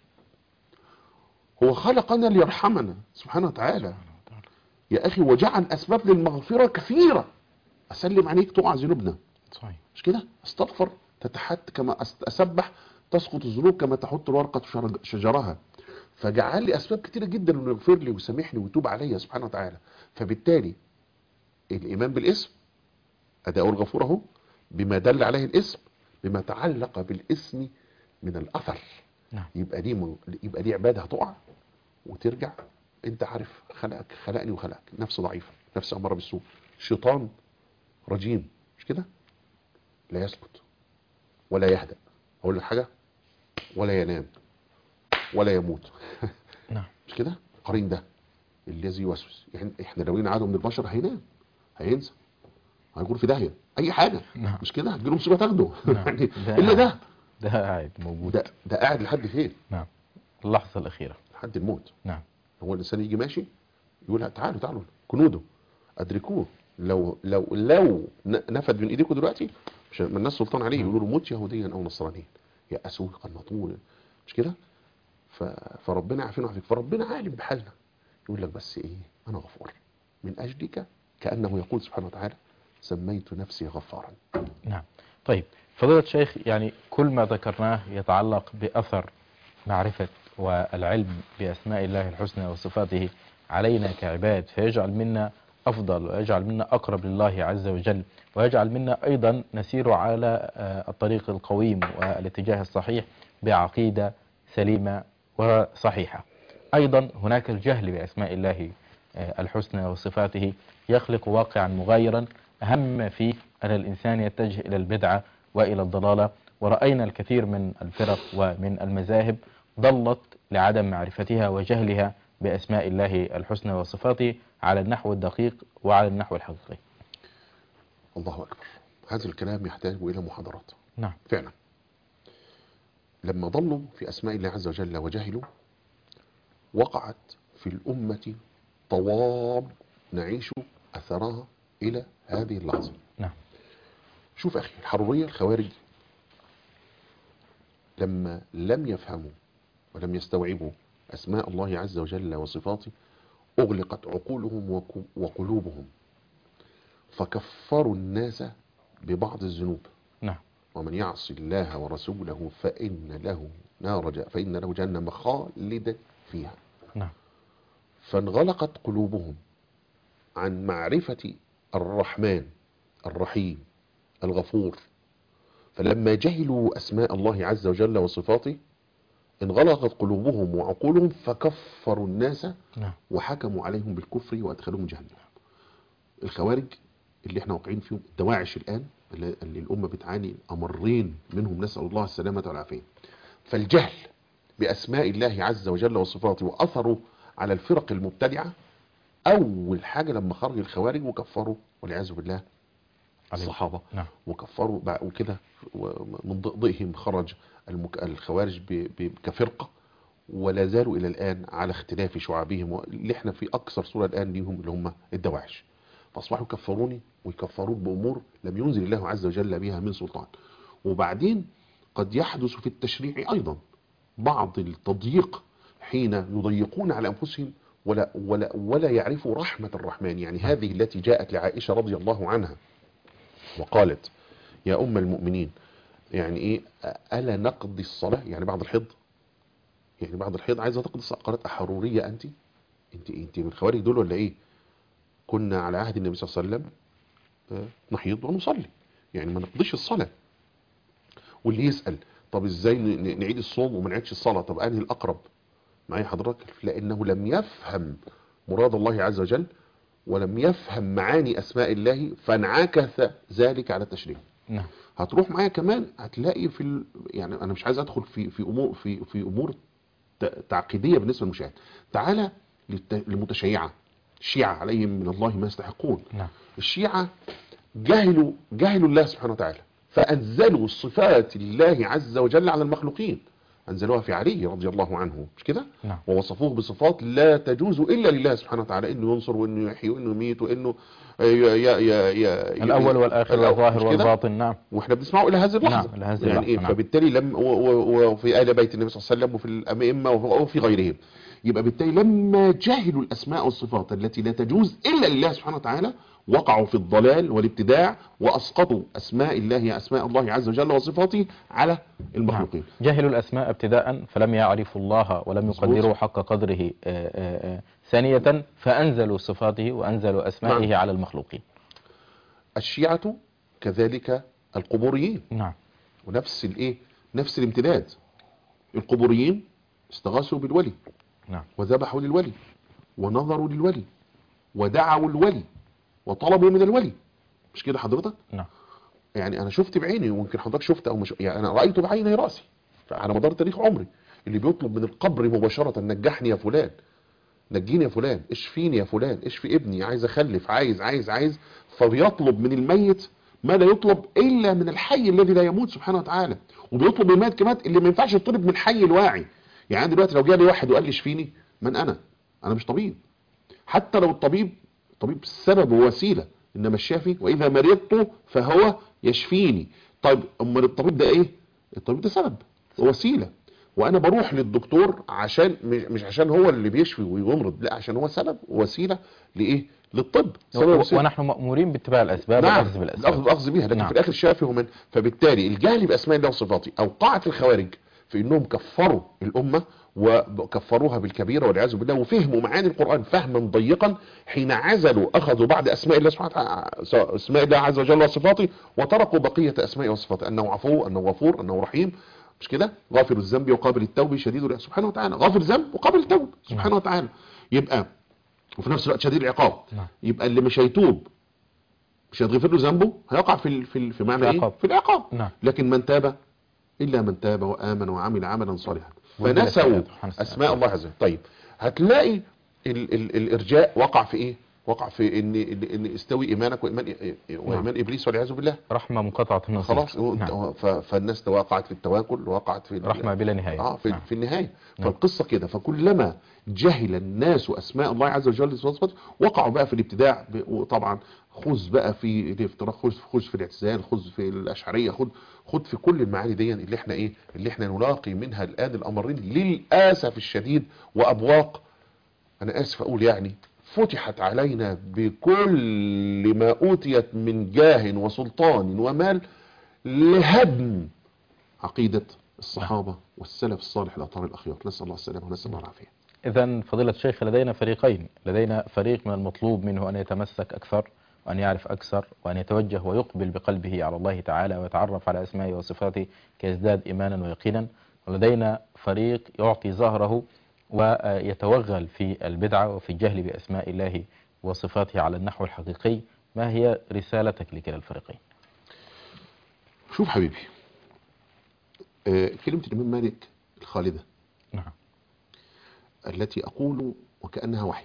هو خلقنا ليرحمنا سبحانه وتعالى يا أخي، وجعل أسباب للمغفرة كثيرة. أسلم عليك تقع ذنوبنا، صحيح. مش كده؟ استغفر تتحت كما أسبح تسقط الذنوب كما تحط الورقة شجرها. فجعل لي أسباب كثيرة جدا إنه يغفر لي ويسامحني ويتوب علي سبحانه وتعالى. فبالتالي الإيمان بالاسم أداء الغفور اهو، بما دل عليه الاسم، بما تعلق بالاسم من الأثر. نعم. يبقى دي عبادة هتقع وترجع. انت عارف خلقني وخلقك، نفس ضعيفة، نفس أمارة بالسوء، شيطان رجيم، مش كده؟ لا يسكت ولا يهدأ، أقول لك حاجة، ولا ينام ولا يموت. نعم. مش كده؟ قرين ده الذي يوسوس. يعني احنا لو عدو من البشر هينام، هينسى، هيكون في داهية اي حاجة. نعم. مش كده؟ هتجيله مصيبة تاخده. نعم. يعني ده الا ده قاعد موجود. ده قاعد لحد فين؟ نعم، اللحظة الأخيرة. لحد الموت. نعم. هو الانسان يجي ماشي يقول تعالوا كنوده ادركوه، لو نفد من ايديكم دلوقتي مش من الناس سلطان عليه، يقولوا له موت يهوديا او نصرانيا يأسوه قنطوه، مش كده؟ فربنا عارفين وعارفين، فربنا عالم بحالنا، يقول لك بس ايه، انا غفور من اجلك، كأنه يقول سبحانه وتعالى سميت نفسي غفارا. نعم. طيب فضيلة الشيخ، يعني كل ما ذكرناه يتعلق بأثر معرفة والعلم بأسماء الله الحسنى وصفاته علينا كعباد، فيجعل منا أفضل ويجعل منا أقرب لله عز وجل، ويجعل منا أيضا نسير على الطريق القويم والاتجاه الصحيح بعقيدة سليمة وصحيحة. أيضا هناك الجهل بأسماء الله الحسنى وصفاته يخلق واقعا مغايرا، أهم ما فيه أن الإنسان يتجه إلى البدعة وإلى الضلالة. ورأينا الكثير من الفرق ومن المذاهب ضلت لعدم معرفتها وجهلها بأسماء الله الحسنى وصفاته على النحو الدقيق وعلى النحو الحقيقي. الله أكبر، هذا الكلام يحتاج إلى محاضرات. نعم. فعلا لما ضلوا في أسماء الله عز وجل وجهلوا، وقعت في الأمة طواب نعيش أثرها إلى هذه اللحظة. نعم. شوف أخي، الحرورية الخوارج لما لم يفهموا ولم يستوعبوا أسماء الله عز وجل وصفاته أغلقت عقولهم وقلوبهم، فكفروا الناس ببعض الذنوب. نعم. ومن يعص الله ورسوله فإن له جهنم خالدا فيها. نعم. فانغلقت قلوبهم عن معرفة الرحمن الرحيم الغفور، فلما جهلوا أسماء الله عز وجل وصفاته انغلقت قلوبهم وعقولهم فكفروا الناس. نعم. وحكموا عليهم بالكفر وأدخلوهم جهنم. الخوارج اللي احنا واقعين فيهم، الدواعش الآن اللي الأمة بتعاني أمرين منهم، نسأل الله السلامة والعافية. فالجهل بأسماء الله عز وجل وصفاته وأثروا على الفرق المبتدعة، أول حاجة لما خرج الخوارج وكفروا والعياذ بالله الصحابة. نعم. وكفروا وكده، من ضئهم خرج الخوارج كفرقة، ولا زالوا إلى الآن على اختلاف شعابهم، اللي احنا في أكثر صورة الآن ليهم اللي هم الدواعش. فأصبحوا يكفروني ويكفرون بأمور لم ينزل الله عز وجل بها من سلطان. وبعدين قد يحدث في التشريع أيضا بعض التضييق حين يضيقون على أنفسهم ولا يعرفوا رحمة الرحمن. يعني هذه التي جاءت لعائشة رضي الله عنها وقالت يا أم المؤمنين، يعني إيه ألا نقضي الصلاة؟ يعني بعد الحيض، يعني بعد الحيض عايزة تقضي الصلاة. قالت أحرورية أنت من الخوارج دول ولا إيه؟ كنا على عهد النبي صلى الله عليه وسلم نحيض ونصلي، يعني ما نقضيش الصلاة. واللي يسأل طب ازاي نعيد الصوم وما نعيدش الصلاة؟ طب انهي الأقرب معايا حضرتك؟ لأنه لم يفهم مراد الله عز وجل ولم يفهم معاني أسماء الله، فانعكس ذلك على التشريع. نعم. هتروح معايا كمان هتلاقي يعني أنا مش عايز أدخل في أمور تعقيدية بالنسبة للمشاهد. تعالى للمتشيعة، الشيعة عليهم من الله ما يستحقون. نعم. الشيعة جهلوا الله سبحانه وتعالى، فأنزلوا صفات الله عز وجل على المخلوقين. أنزلوها في علي رضي الله عنه، مش كده؟ نعم. ووصفوه بصفات لا تجوز إلا لله سبحانه وتعالى، إنه ينصر وإنه يحيي وإنه يميت وإنه الأول والآخر والظاهر مش كده؟ والباطن. نعم. واحنا بنسمعه الى هذه اللحظه. نعم، إلى هذه يعني ايه؟ اللحظة. نعم. فبالتالي وفي ال بيت النبي صلى الله عليه وسلم وفي الائمه وفي غيرهم. يبقى بالتالي لما جهلوا الاسماء والصفات التي لا تجوز الا لله سبحانه وتعالى وقعوا في الضلال والابتداع واسقطوا اسماء الله، اسماء الله عز وجل وصفاته على المخلوقين. نعم. جهلوا الأسماء ابتداء فلم يعرفوا الله ولم يقدروا حق قدره ثانية، فأنزلوا صفاته وأنزلوا أسمائه نعم. على المخلوقين. الشيعة كذلك القبوريين. نعم. ونفس الايه، نفس الامتداد. القبوريين استغاثوا بالولي. نعم. وذبحوا للولي ونظروا للولي ودعوا الولي وطلبوا من الولي، مش كده حضرتك؟ نعم. يعني انا شفت بعيني، وممكن حضرتك شفت او مش، يعني انا رايته بعيني راسي على مدار تاريخ عمري، اللي بيطلب من القبر مباشره نجحني يا فلان، نجيني يا فلان، اشفيني يا فلان، اشفي ابني، عايز اخلف، عايز، فبيطلب من الميت ما لا يطلب الا من الحي الذي لا يموت سبحانه وتعالى. وبيطلب من الميت كمان اللي ما ينفعش يطلب من الحي الواعي. يعني دلوقتي لو جالي واحد وقال لي اشفيني، من انا مش طبيب. حتى لو الطبيب سبب ووسيله، انما الشافي واذا مرضت فهو يشفيني. طيب امال الطبيب ده ايه؟ الطبيب ده سبب ووسيله، وانا بروح للدكتور عشان مش عشان هو اللي بيشفي ويمرض، لا، عشان هو سبب ووسيله لايه؟ للطب. ونحن مأمورين باتباع الأسباب نعم، والأخذ بالأسباب. الأخذ بها، لكن نعم. في الآخر الشافي هو من. فبالتالي الجهل بأسماء الله وصفاته أوقعت الخوارج في أنهم كفروا الأمة وكفروها بالكبيرة والعياذ بالله، وفهموا معاني القرآن فهما ضيقا حين عزلوا، أخذوا بعض أسماء الله سبحانه وتعالى، أسماء الله عز وجل وصفاته، وتركوا بقية أسماء وصفاته، أنه عفو، أنه غفور، أنه رحيم، مش كده؟ غافر الذنب وقابل التوب شديد العقاب سبحانه وتعالى، غافر الذنب وقابل التوب سبحانه وتعالى. يبقى وفي نفس الوقت شديد العقاب. يبقى اللي مش هيتوب مش هيتغفر له ذنبه، هيقع في معنى ايه؟ في العقاب. نعم. لكن من تاب الا من تاب وامن وعمل عملا صالحا فنسوا اسماء الله عز وجل. طيب هتلاقي الارجاء وقع في ايه؟ وقع في ان استوي ايمانك وايمان ابليس والعياذ بالله. رحمه منقطعه النصير. خلاص. نعم. فالناس وقعت في التواكل ووقعت في رحمه بلا نهايه. في النهايه. فالقصه كده. فكلما جهل الناس اسماء الله عز وجل وقعوا بقى في الابتداع. وطبعا خذ بقى في الافتراق، خذ في الاعتزال، خذ في الاشعريه، خذ في كل المعاني دي اللي احنا ايه، اللي احنا نلاقي منها الان الامرين للاسف الشديد. وابواق، انا اسف اقول يعني، فتحت علينا بكل ما اوتيت من جاه وسلطان ومال لهدم عقيدة الصحابة والسلف الصالح الأطهار الأخيار. نسأل الله السلامة ونسأل الله العافية. إذن فضيلة الشيخ لدينا فريقين، لدينا فريق من المطلوب منه أن يتمسك أكثر وأن يعرف أكثر وأن يتوجه ويقبل بقلبه على الله تعالى ويتعرف على أسمائه وصفاته كيزداد إيمانا ويقينا، ولدينا فريق يعطي ظهره ويتوغل في البدعة وفي الجهل بأسماء الله وصفاته على النحو الحقيقي. ما هي رسالتك لكلا الفريقين؟ شوف حبيبي، كلمة الإمام مالك الخالدة، نعم، التي أقول وكأنها وحي: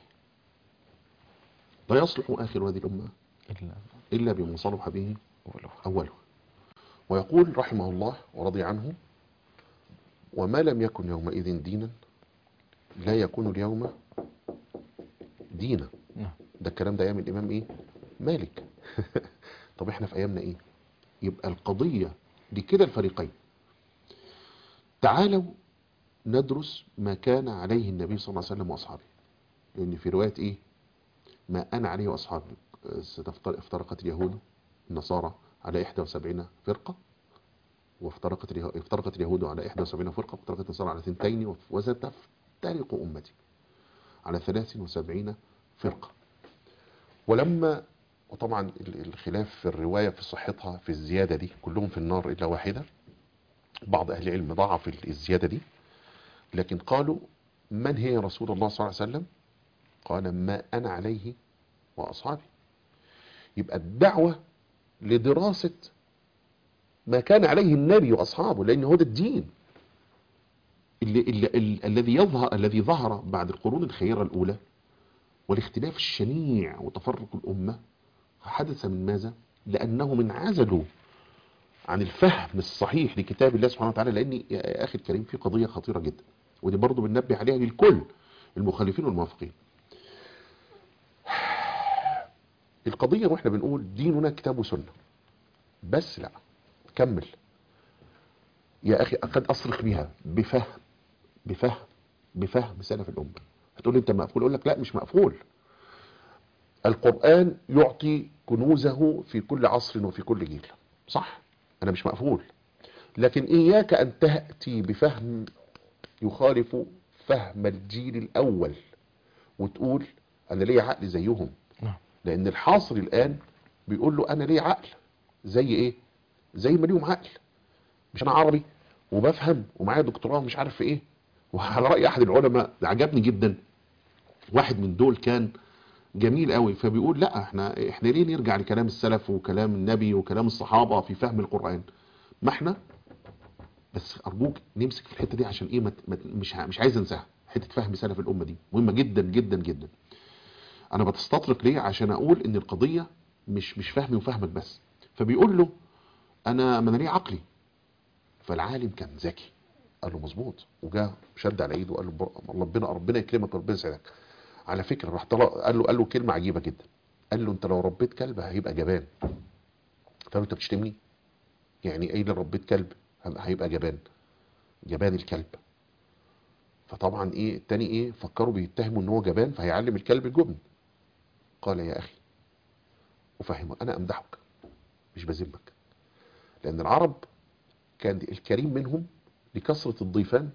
لا يصلح آخر هذه الأمة إلا بمن صلح به أوله. ويقول رحمه الله ورضي عنه: وما لم يكن يومئذ دينا لا يكون اليوم دينا. ده الكلام ده أيام الإمام إيه؟ مالك. طب إحنا في أيامنا إيه؟ يبقى القضية لكده الفريقين. تعالوا ندرس ما كان عليه النبي صلى الله عليه وسلم وأصحابه، لأن في رواية إيه؟ ما أنا عليه وأصحابي. افترقت اليهود النصارى على 71 فرقة، وافترقت اليهود على 71 فرقة، وافترقت النصارى على 2، وستفترق أمتي على 73 فرقة. وطبعا الخلاف في الرواية في صحتها في الزيادة دي، كلهم في النار إلا واحدة. بعض أهل العلم ضعف الزيادة دي، لكن قالوا: من هي رسول الله صلى الله عليه وسلم؟ قال: ما أنا عليه وأصحابي. يبقى الدعوة لدراسة ما كان عليه النبي وأصحابه، لأن هو ده الدين الذي ظهر بعد القرون الخيرة الأولى. والاختلاف الشنيع وتفرق الأمة حدث من ماذا؟ لأنهم انعزلوا عن الفهم الصحيح لكتاب الله سبحانه وتعالى. لان يا اخي الكريم في قضية خطيرة جدا، ودي برضو بننبه عليها للكل المخالفين والموافقين. القضية واحنا بنقول ديننا كتاب وسنة بس، لا كمل يا اخي، قد اصرخ بها بفهم سلف الامة. هتقول لي انت مقفول، اقول لك لا مش مقفول. القرآن يعطي كنوزه في كل عصر وفي كل جيل، صح، انا مش مقفول، لكن اياك ان تأتي بفهم يخالف فهم الجيل الاول وتقول انا ليه عقل زيهم. لان الحاصر الان بيقول له انا ليه عقل زي ايه؟ زي ما ليهم عقل، مش انا عربي وبفهم ومعايا دكتوراه مش عارف في ايه. وعلى رأي احد العلماء عجبني جدا، واحد من دول كان جميل قوي، فبيقول لا احنا ليه نرجع لكلام السلف وكلام النبي وكلام الصحابة في فهم القرآن؟ ما احنا بس ارجوك نمسك في الحتة دي عشان ايه، مش عايز انساها. حتة فهم سلف الامة دي مهمة جدا جدا جدا. انا بتستطرق ليه؟ عشان اقول ان القضية مش فهمي وفهمك بس. فبيقول له انا ليه عقلي. فالعالم كان ذكي، قال له مظبوط، وجاء شد على ايده وقال له ربنا يكرمك وربنا يسعدك. على فكرة راح قال له كلمة عجيبة جدا، قال له انت لو ربيت كلب هيبقى جبان. فقال له انت بتشتمني؟ يعني ايه لو ربيت كلب هيبقى جبان الكلب؟ فطبعا ايه التاني ايه فكروا بيتهموا ان هو جبان فهيعلم الكلب الجبن. قال يا اخي افهمك، انا امدحك مش بذمك. لان العرب كان الكريم منهم لكثرة الضيفان،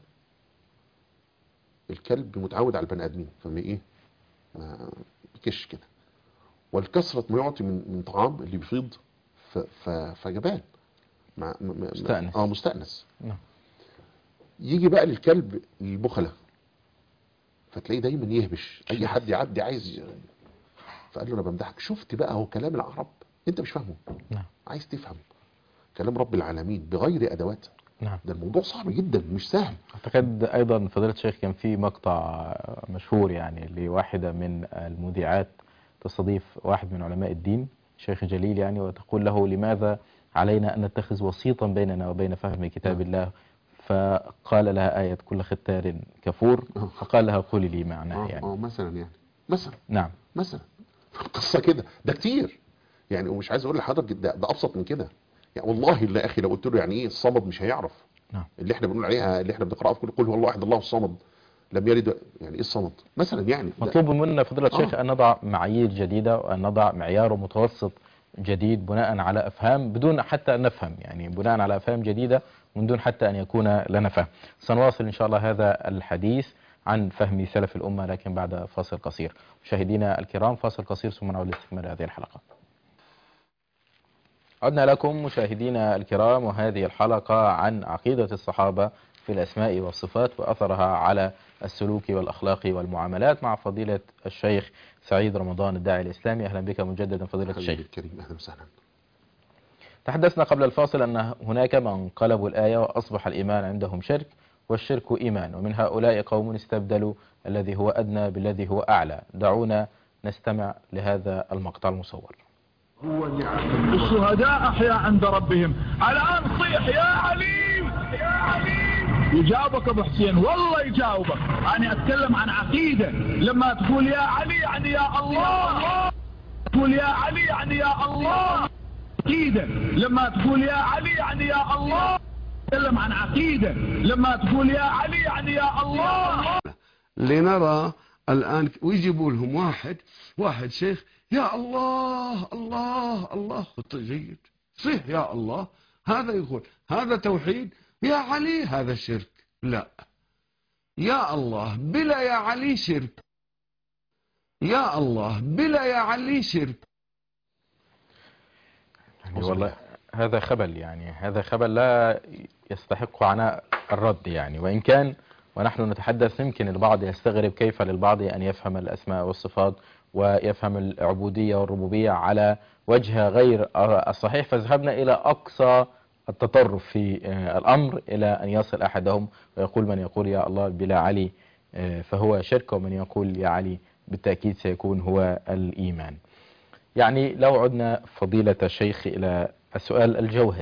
الكلب متعود على البني ادمين فما ايه ما بيكش كده، والكثرة ما يعطي من طعام اللي بيفيض فجبان مستأنس. مستأنس. يجي بقى للكلب البخلة فتلاقيه دايما يهبش اي حد يعدي عايز. فقال له انا بمدحك. شفت بقى هو كلام العرب انت مش فاهمه، عايز تفهم كلام رب العالمين بغير ادوات. ده الموضوع صعب جدا مش سهل. اعتقد ايضا فضيلة الشيخ كان في مقطع مشهور يعني لواحدة من المذيعات تستضيف واحد من علماء الدين شيخ جليل يعني، وتقول له لماذا علينا ان نتخذ وسيطا بيننا وبين فهم كتاب الله؟ فقال لها آية كل ختار كفور، فقال لها قولي لي معناها يعني. مثلا نعم مثلا قصة كده ده كتير يعني، ومش عايز اقول لحضرتك ده ابسط من كده يعني. والله اللي اخي لو قلت له يعني ايه الصمد مش هيعرف. نعم. اللي احنا بنقول عليها اللي احنا بنقرأها في قل هو الله احد الله الصمد لم يلد، يعني ايه الصمد مثلا يعني. مطلوب منا فضيلة الشيخ ان نضع معايير جديدة وان نضع معيار متوسط جديد بناء على افهام بدون حتى ان نفهم، يعني بناء على افهام جديدة من دون حتى ان يكون لنا فهم. سنواصل ان شاء الله هذا الحديث عن فهم سلف الامة لكن بعد فاصل قصير. مشاهدينا الكرام فاصل قصير ثم نعود لاستكمال هذه الحلقة. عدنا لكم مشاهدينا الكرام، وهذه الحلقة عن عقيدة الصحابة في الأسماء والصفات وأثرها على السلوك والأخلاق والمعاملات مع فضيلة الشيخ سعيد رمضان الداعي الإسلامي. أهلا بك مجددا فضيلة الشيخ. الكريم أهلا وسهلا. تحدثنا قبل الفاصل أن هناك من قلبوا الآية وأصبح الإيمان عندهم شرك والشرك إيمان، ومن هؤلاء قوم استبدلوا الذي هو أدنى بالذي هو أعلى. دعونا نستمع لهذا المقطع المصور. الشهداء أحياء عند ربهم. الآن صيح يا عليم يا عليم، يجاوبك أبو حسين والله يجاوبك. أنا أتكلم عن عقيدة. لما تقول يا علي يعني يا الله، تقول يا علي يعني يا الله. عقيدة لما تقول يا علي يعني يا الله. أتكلم عن عقيدة لما تقول يا علي يعني يا الله. لنرى الآن ويجيبوا لهم واحد شيخ يا الله الله الله جيد صح يا الله، هذا يقول هذا توحيد. يا علي هذا شرك. لا يا الله بلا يا علي شرك، يا الله بلا يا علي شرك. يعني والله هذا خبل، يعني هذا خبل لا يستحق عناء الرد يعني. وإن كان ونحن نتحدث يمكن البعض يستغرب كيف للبعض أن يفهم الأسماء والصفات ويفهم العبودية والربوبية على وجه غير الصحيح، فذهبنا إلى أقصى التطرف في الأمر إلى أن يصل أحدهم ويقول من يقول يا الله بلا علي فهو شرك، ومن يقول يا علي بالتأكيد سيكون هو الإيمان. يعني لو عدنا فضيلة الشيخ إلى السؤال الجوهري،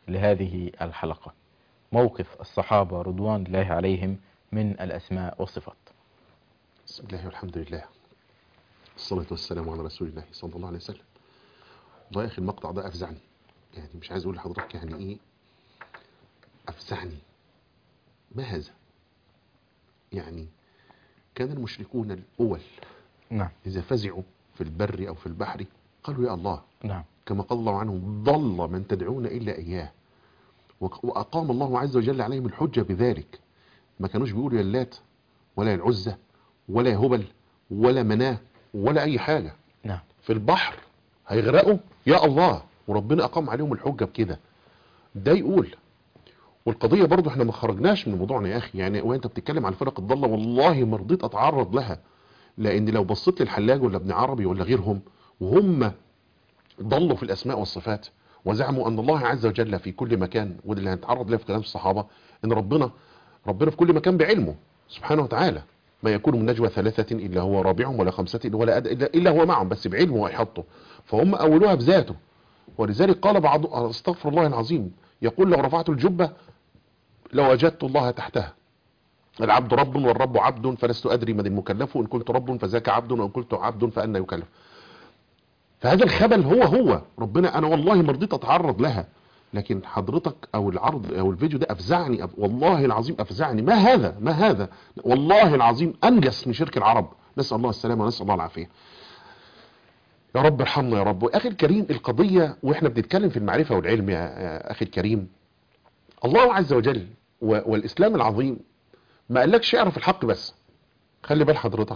لهذه الحلقة: موقف الصحابة رضوان الله عليهم من الأسماء والصفات. بسم الله والحمد لله، الصلاة والسلام على رسول الله صلى الله عليه وسلم. والله يا أخي المقطع ده أفزعني، يعني مش عايز أقول لحضرتك يعني إيه أفزعني. ما هذا؟ يعني كان المشركون الأول نعم. إذا فزعوا في البر أو في البحر قالوا يا الله، نعم. كما قال الله عنهم: ضل من تدعون إلا إياه. وأقام الله عز وجل عليهم الحجة بذلك. ما كانوش بيقولوا يا اللات ولا يا العزة ولا يا هبل ولا مناه ولا أي حاجة. نعم. في البحر هيغرقوا يا الله، وربنا أقام عليهم الحجة بكده. ده يقول. والقضية برضو احنا ما خرجناش من موضوعنا يا أخي، يعني وانت بتتكلم عن الفرق الضالة والله ما رضيت أتعرض لها، لأن لو بصيت للحلاج ولا ابن عربي ولا غيرهم وهم ضلوا في الأسماء والصفات وزعموا أن الله عز وجل في كل مكان، وده اللي هنتعرض له في كلام الصحابة، أن ربنا في كل مكان بعلمه سبحانه وتعالى. ما يكون من نجوى ثلاثة إلا هو رابعهم ولا خمسة إلا هو معهم، بس بعلمه وإحاطته. فهم أولوها بذاته. ولذلك قال بعض، استغفر الله العظيم، يقول: لو رفعت الجبة لوجدت الله تحتها. العبد رب والرب عبد، فلست أدري من المكلف، إن قلت رب فذاك عبد، وإن قلت عبد فأنا يكلف. فهذا الخبل هو ربنا، أنا والله ما رضيت أتعرض لها، لكن حضرتك أو العرض أو الفيديو ده أفزعني، والله العظيم أفزعني. ما هذا والله العظيم أنجس من شرك العرب. نسأل الله السلامة ونسأل الله العافية. يا رب ارحمنا يا رب. أخي الكريم، القضية وإحنا بنتكلم في المعرفة والعلم يا أخي الكريم، الله عز وجل والإسلام العظيم ما قالكش اعرف الحق بس، خلي بال حضرتك،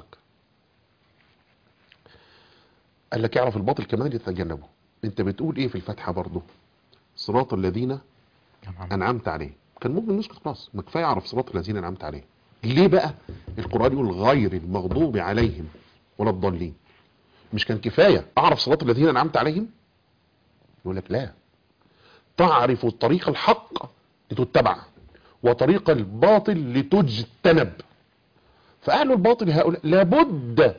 قال لك اعرف الباطل كمان يتجنبه. انت بتقول ايه في الفاتحة برضه؟ صراط الذين انعمت عليهم. كان ممكن نسكت خلاص، ما كفايه اعرف صراط الذين انعمت عليهم. ليه بقى القرآن يقول غير المغضوب عليهم ولا الضالين؟ مش كان كفاية اعرف صراط الذين انعمت عليهم؟ يقول لك لا، تعرف طريق الحق لتتبع وطريق الباطل لتجتنب. فأهل الباطل هؤلاء لابد،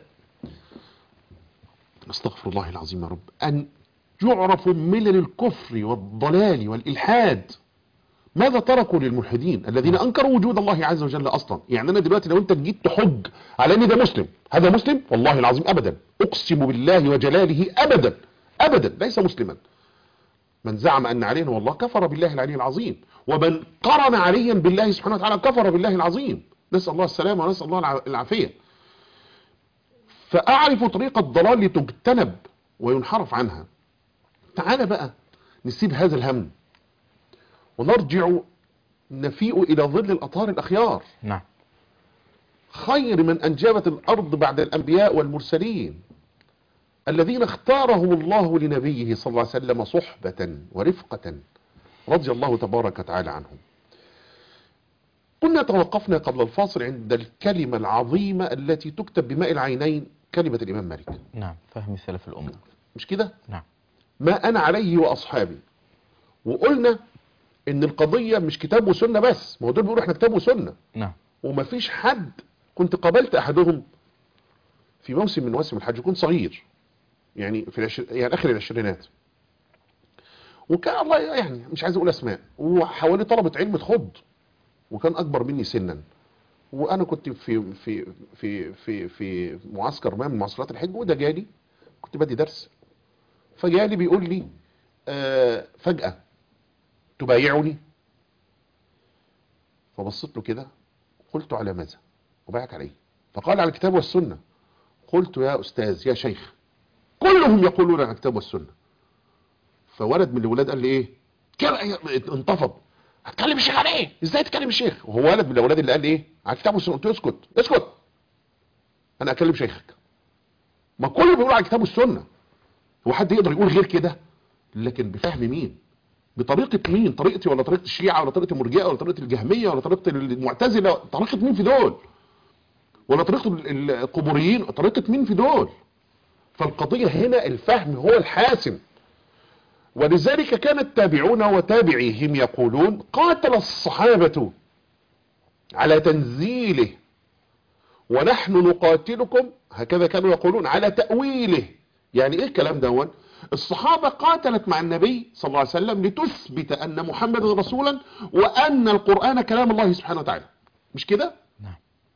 استغفر الله العظيم يا رب، أن يعرفوا ملل الكفر والضلال والإلحاد. ماذا تركوا للملحدين الذين أنكروا وجود الله عز وجل أصلا؟ يعني أنا دلوقتي لو أنت جيت تحج على أن ده مسلم، هذا مسلم؟ والله العظيم أبدا، أقسم بالله وجلاله أبدا ليس مسلما. من زعم أن عليا هو الله كفر بالله العلي العظيم، ومن قرن عليا بالله سبحانه وتعالى كفر بالله العظيم. نسأل الله السلامة ونسأل الله العافية. فأعرف طريق الضلال لتجتنب وينحرف عنها. تعال بقى نسيب هذا الهم ونرجع نفيء إلى ظل الأطهار الأخيار. نعم. خير من أنجبت الأرض بعد الأنبياء والمرسلين الذين اختارهم الله لنبيه صلى الله عليه وسلم صحبة ورفقة، رضي الله تبارك وتعالى عنهم. كنا توقفنا قبل الفاصل عند الكلمة العظيمة التي تكتب بماء العينين، كلمة الإمام مالك. نعم، فهم سلف الأمة. مش كده؟ نعم. ما أنا عليه وأصحابي. وقلنا إن القضية مش كتاب وسنة بس، ما هو دول بيقولوا إحنا كتاب وسنة. نعم. ومفيش حد، كنت قابلت أحدهم في موسم من مواسم الحج، كنت صغير يعني في يعني آخر العشرينات، وكان الله يعني مش عايز أقول أسماء، وحوالي طلبة علم تخض، وكان أكبر مني سنا، وأنا كنت في معسكر ما من معسكرات الحج، وده جالي كنت بدي درس، فجالي بيقول لي فجأة تبايعني؟ فبصيت له كده، قلت على ماذا؟ وبايعك عليه؟ فقال على الكتاب والسنة. قلت يا أستاذ يا شيخ، كلهم يقولون على الكتاب والسنة. فولد من الولاد قال لي ايه كده، انتفض، هتكلم الشيخ على ايه؟ ازاي تكلم الشيخ؟ وهو ولد من الاولاد اللي قال لي ايه على الكتاب والسنة. قلت له اسكت، انا اكلم شيخك، ما كله بيقول على الكتاب والسنة. هو حد يقدر يقول غير كده؟ لكن بفهم مين؟ بطريقة مين؟ طريقتي ولا طريقة الشيعة ولا طريقة المرجئة ولا طريقة الجهمية ولا طريقة المعتزلة؟ طريقة مين في دول؟ ولا طريقة القبوريين؟ طريقة مين في دول؟ فالقضية هنا الفهم هو الحاسم. ولذلك كان التابعون وتابعيهم يقولون قاتل الصحابة على تنزيله ونحن نقاتلكم، هكذا كانوا يقولون، على تأويله. يعني ايه الكلام دون؟ الصحابة قاتلت مع النبي صلى الله عليه وسلم لتثبت أن محمد رسولا وأن القرآن كلام الله سبحانه وتعالى، مش كده؟ نعم.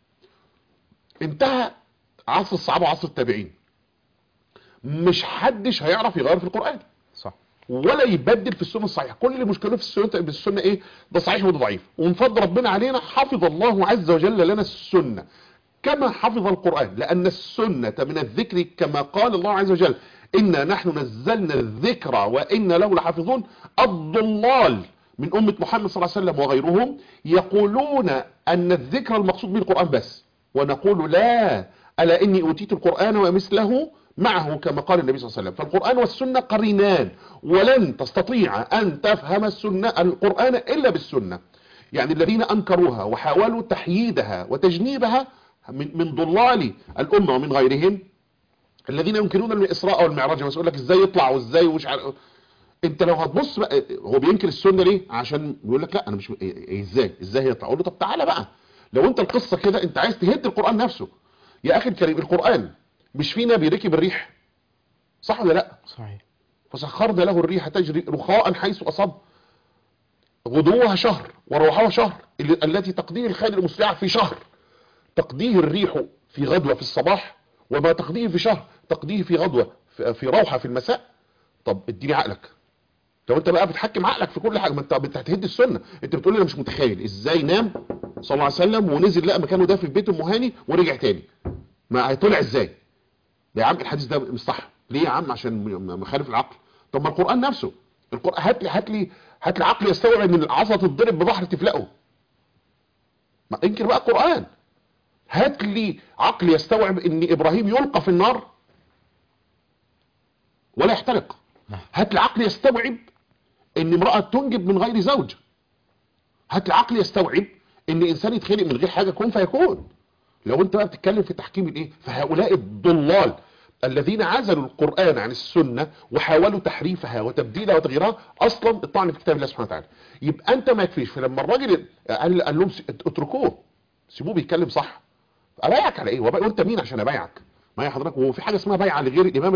انتهى عصر الصحابة وعصر التابعين، مش حدش هيعرف يغير في القرآن صح. ولا يبدل في السنة الصحيحة. كل اللي مشكلة في السنة ايه؟ ده صحيح وده ضعيف. ومن فضل ربنا علينا حفظ الله عز وجل لنا السنة كما حفظ القرآن، لأن السنة من الذكر كما قال الله عز وجل إنا نحن نزلنا الذكر وإنا له لحافظون. الضلال من أمة محمد صلى الله عليه وسلم وغيرهم يقولون أن الذكر المقصود به القرآن بس، ونقول لا، ألا إني أوتيت القرآن ومثله معه كما قال النبي صلى الله عليه وسلم. فالقرآن والسنة قرينان، ولن تستطيع أن تفهم القرآن إلا بالسنة. يعني الذين أنكروها وحاولوا تحييدها وتجنيبها من ضلال الأمة ومن غيرهم، الذين ينكرون الإسراء والمعراج، بس يقول لك ازاي يطلع وازاي ومش عارف. انت لو هتبص بقى، هو بينكر السنة ليه؟ عشان بيقول لك لا انا مش ازاي يطلع. اقول له طب تعالى بقى، لو انت القصة كده انت عايز تهد القرآن نفسه. يا اخي الكريم، القرآن مش في نبي ركب الريح، صح ولا لا؟ صحيح. فسخرنا له الريح تجري رخاء حيث أصاب، غدوها شهر وروحها شهر، التي تقضيه الخيل المسرعة في شهر تقضيه الريح في غدوة في الصباح، وما تقضيه في شهر تقضيه في غدوة في روحة في المساء. طب اديني عقلك، لو انت بقى بتحكم عقلك في كل حاجة، ما انت هتهد السنة. انت بتقول لي انا مش متخيل ازاي نام صلى الله عليه وسلم ونزل لقى مكانه ده في بيت ام هاني ورجع تاني، ما هيطلع ازاي؟ يا عم الحديث ده مش صح. ليه يا عم؟ عشان مخالف العقل. طب ما القرآن نفسه، القرآن هات لي عقل يستوعب ان العصا تتضرب ببحر تفلقه. ما انكر بقى القرآن. هات لي عقل يستوعب ان ابراهيم يلقى في النار ولا يحترق. هات لي عقل يستوعب ان امرأة تنجب من غير زوج. هات لي عقل يستوعب ان انسان يتخلق من غير حاجة كون فيكون. لو انت بقى بتتكلم في تحكيم الايه، فهؤلاء الضلال الذين عزلوا القرآن عن السنة وحاولوا تحريفها وتبديلها وتغييرها، اصلا الطعن في كتاب الله سبحانه وتعالى. يبقى انت ما يكفيش. فلما الراجل قال لهم اتركوه سيبوه بيتكلم صح، ابايعك على ايه؟ وانت مين عشان ابايعك؟ ما هي حضرتك، هو في حاجه اسمها بيعه لغير الامام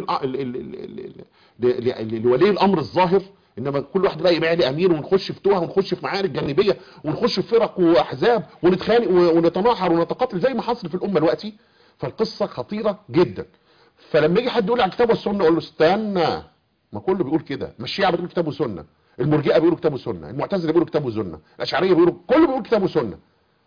لولي الامر الظاهر؟ انما كل واحد بقى يبيع لي امير، ونخش في توه ونخش في معارك جانبيه ونخش في فرق واحزاب ونتخانق ونتناحر ونتقاتل زي ما حصل في الامه دلوقتي. فالقصه خطيره جدا. فلما يجي حد يقول على الكتاب والسنه اقول له استنى، ما كله بيقول كده. ما الشيعه بتقول كتاب وسنه، المرجئه بيقولوا كتاب وسنه، المعتزله بيقولوا كتاب وسنه، الاشعريه بيقولوا، كله بيقول كتاب وسنه.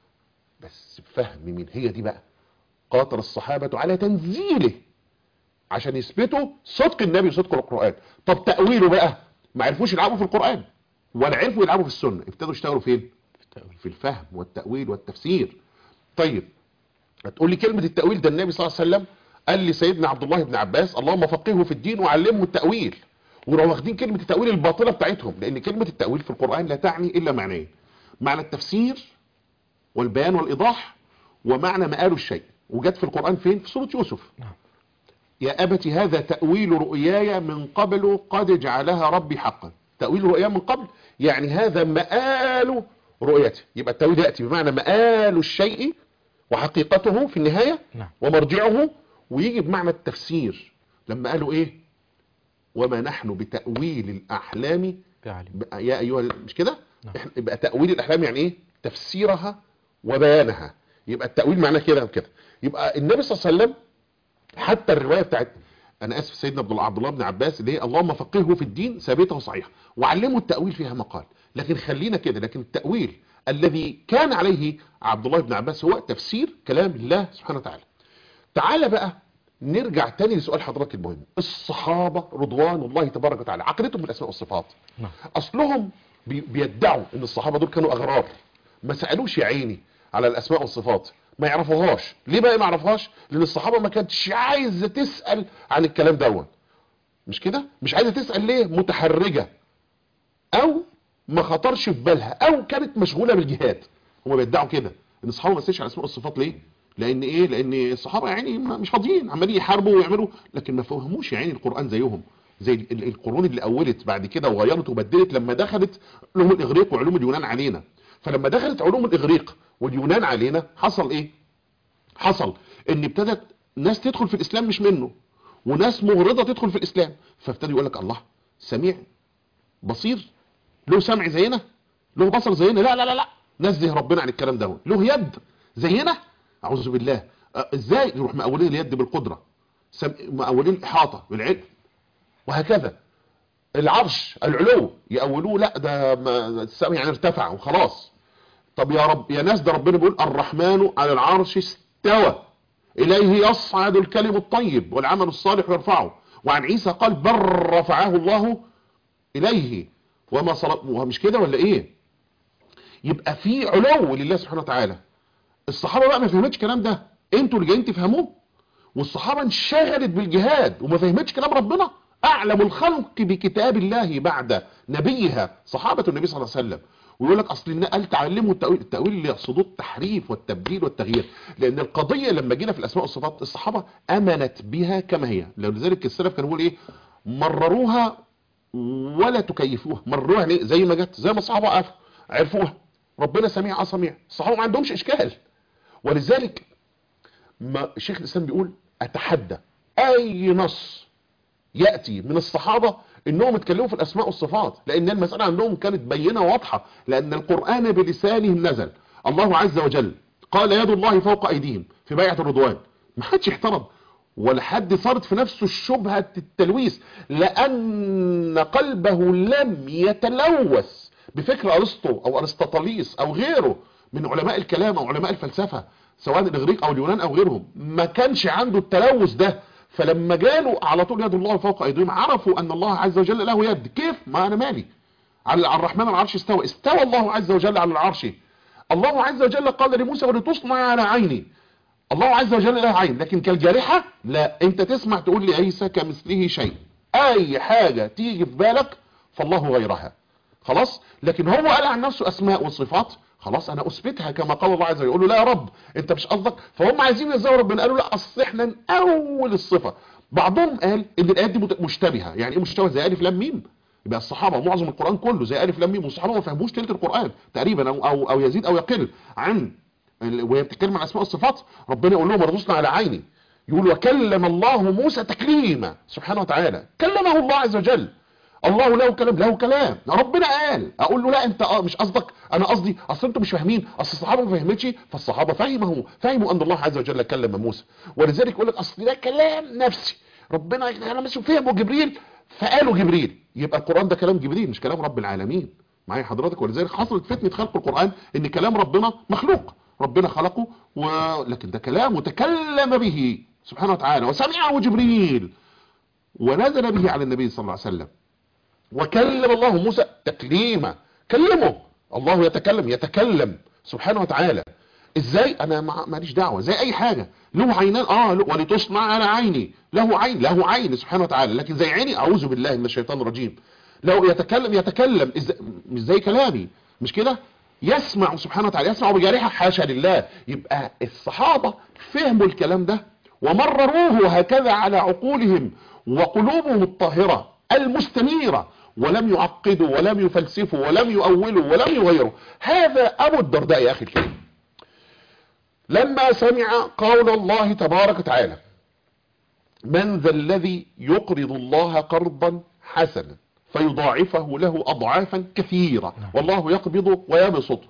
بس فهم مين هي دي بقى؟ قاتل الصحابه على تنزيله عشان يثبتوا صدق النبي وصدق القرآن. طب تأويله بقى، ما عرفوش يلعبوا في القرآن ولا عرفوا يلعبوا في السنة، ابتدوا يشتغلوا فين؟ في الفهم والتأويل والتفسير. طيب هتقول لي كلمة التأويل ده النبي صلى الله عليه وسلم قال لي سيدنا عبد الله بن عباس اللهم فقهه في الدين وعلمه التأويل. ولو واخدين كلمة التأويل الباطلة بتاعتهم، لأن كلمة التأويل في القرآن لا تعني إلا معنيين: معنى التفسير والبيان والإيضاح، ومعنى مآل الشيء. وجت في القرآن فين؟ في سورة يوسف. يا أبت هذا تأويل رؤياي من قبل قد جعلها ربي حقا. تأويل رؤياي من قبل يعني هذا مآل رؤيته. يبقى التأويل يأتي بمعنى مآل الشيء وحقيقته في النهاية ومرجعه، ويجي بمعنى التفسير لما قالوا ايه؟ وما نحن بتأويل الأحلام يا أيها مش كده؟ يبقى تأويل الأحلام يعني ايه؟ تفسيرها وبيانها. يبقى التأويل معناه كده وكده. يبقى النبي صلى الله عليه وسلم حتى الرواية بتاعت انا اسف سيدنا عبد الله بن عباس اللي هي اللهم فقهه في الدين ثابته وصحيحه، وعلمه التأويل فيها مقال. لكن خلينا كده، لكن التأويل الذي كان عليه عبد الله بن عباس هو تفسير كلام الله سبحانه وتعالى. تعالى بقى نرجع تاني لسؤال حضرتك المهم. الصحابة رضوان الله تبارك وتعالى عقيدتهم بالاسماء والصفات، اصلهم بيدعوا ان الصحابة دول كانوا اغرار، ما سألوش يا عيني على الاسماء والصفات، ما يعرفوهاش. ليه بقى ما يعرفوهاش؟ لان الصحابة ما كانتش عايزة تسأل عن الكلام دون، مش كده؟ مش عايزة تسأل ليه؟ متحرجة، او ما خطرش في بالها، او كانت مشغولة بالجهاد. هم بيدعوا كده ان الصحابة ما سألش على الاسماء والصفات. ليه؟ لان ايه؟ لان الصحابة يعني مش فاضيين، عمالين يحاربوا ويعملوا، لكن ما فهموش يعني القرآن زيهم، زي القرون اللي اولت بعد كده وغيرت وبدلت لما دخلت علوم الاغريق وعلوم اليونان علينا. فلما دخلت علوم الاغريق واليونان علينا حصل ايه؟ حصل ان ابتدت ناس تدخل في الاسلام مش منه، وناس مغرضة تدخل في الإسلام. فابتدي يقول لك الله سميع بصير، له سمع زينا، له بصر زينا، لا لا لا لا، نزه ربنا عن الكلام ده. له يد زينا، أعوذ بالله. ازاي يروح مقاولين اليد بالقدرة، مقاولين الإحاطة بالعلم، وهكذا. العرش العلو يقولوه لا ده السمع يعني ارتفع وخلاص. طب يا رب يا ناس، ده ربنا بيقول الرحمن على العرش استوى إليه يصعد الكلم الطيب والعمل الصالح يرفعه. وعن عيسى قال بل رفعه الله إليه وما صلب. ومش كده ولا إيه؟ يبقى في علو لله سبحانه وتعالى. الصحابة بقى ما فهمتش الكلام ده، انتوا اللي جايين تفهموه. والصحابة انشغلت بالجهاد وما فهمتش كلام ربنا. أعلم الخلق بكتاب الله بعد نبيها صحابة النبي صلى الله عليه وسلم. ويقول لك اصل قال تعلموا التأويل. التأويل اللي يقصدوه التحريف والتبديل والتغيير، لأن القضية لما جينا في الأسماء والصفات الصحابة أمنت بها كما هي. لذلك السلف كانوا يقول إيه؟ مرروها ولا تكيفوها. مرروها ليه؟ زي ما جت، زي ما الصحابة عرفوها. ربنا سميع سميع، الصحابة ما عندهمش إشكال. ولذلك ما شيخ الإسلام بيقول أتحدى أي نص يأتي من الصحابة انهم اتكلموا في الاسماء والصفات، لان المسألة عندهم كانت بينة واضحة، لان القرآن بلسانهم نزل. الله عز وجل قال يد الله فوق ايديهم في بيعة الرضوان. ما حدش احترم ولا حد صارت في نفسه الشبهة التلويث، لان قلبه لم يتلوث بفكر ارسطو او ارسطاطاليس او غيره من علماء الكلام او علماء الفلسفة، سواء الاغريق او اليونان او غيرهم. ما كانش عنده التلوث ده. فلما جالوا على طول يد الله فوق ايديهم، عرفوا ان الله عز وجل له يد. كيف؟ ما انا مالي. على الرحمن على العرش استوى. استوى الله عز وجل على العرش. الله عز وجل قال لموسى ولتصنع على عيني. الله عز وجل له عين، لكن كالجارحة لا. انت تسمع تقول لي ليس كمثله شيء، اي حاجة تيجي في بالك فالله غيرها. خلاص. لكن هو قال عن نفسه اسماء وصفات، خلاص انا اثبتها كما قال الله عز وجل. يقول له لا يا رب انت مش قصدك. فهم عايزين يزوروا ربنا، قالوا لا اصل احنا اول الصفه. بعضهم قال ان الايات دي مشتبهه. يعني ايه مشتبه؟ زي الف لام ميم. يبقى الصحابه معظم القران كله زي الف لام ميم، والصحابه ما فهموش ثلث القران تقريبا او يزيد او يقل عن. وهي بتتكلم عن اسماء الصفات، ربنا يقول لهم ارضصنا على عيني. يقول وكلم الله موسى تكليما سبحانه وتعالى. كلمه الله عز وجل. الله له كلام، له كلام، ربنا قال. اقول له لا انت مش قصدك، انا قصدي اصل انتم مش فاهمين، اصل الصحابه ما فهمتش. فالصحابه فهموا ان الله عز وجل كلم موسى. ولذلك يقول لك اصل ده كلام نفسي، ربنا كلام نفسي فهمه جبريل فقالوا جبريل. يبقى القران ده كلام جبريل مش كلام رب العالمين. معايا حضرتك؟ ولذلك حصلت فتنه خلق القران ان كلام ربنا مخلوق، ربنا خلقه ولكن ده كلام وتكلم به سبحانه وتعالى وسمعه جبريل ونزل به على النبي صلى الله عليه وسلم. وكلم الله موسى تكليما. كلمه الله، يتكلم سبحانه وتعالى. ازاي؟ انا ماليش دعوه. زي اي حاجه له عينان، ولتصنع على عيني. له عين سبحانه وتعالى. لكن زي عيني اعوذ بالله من الشيطان الرجيم. لو يتكلم مش زي كلامي، مش كده. يسمع سبحانه وتعالى، يسمع بجارحه، حاشا لله. يبقى الصحابه فهموا الكلام ده ومرروه هكذا على عقولهم وقلوبهم الطاهره المستنيره، ولم يعقدوا ولم يفلسفوا ولم يؤولوا ولم يغيروا. هذا أبو الدرداء يا أخي الكريم لما سمع قول الله تبارك وتعالى من ذا الذي يقرض الله قرضا حسنا فيضاعفه له أضعافا كثيرة والله يقبض ويبسط.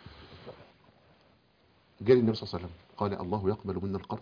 جاء النبي صلى الله عليه وسلم قال الله يقبل منا القرض؟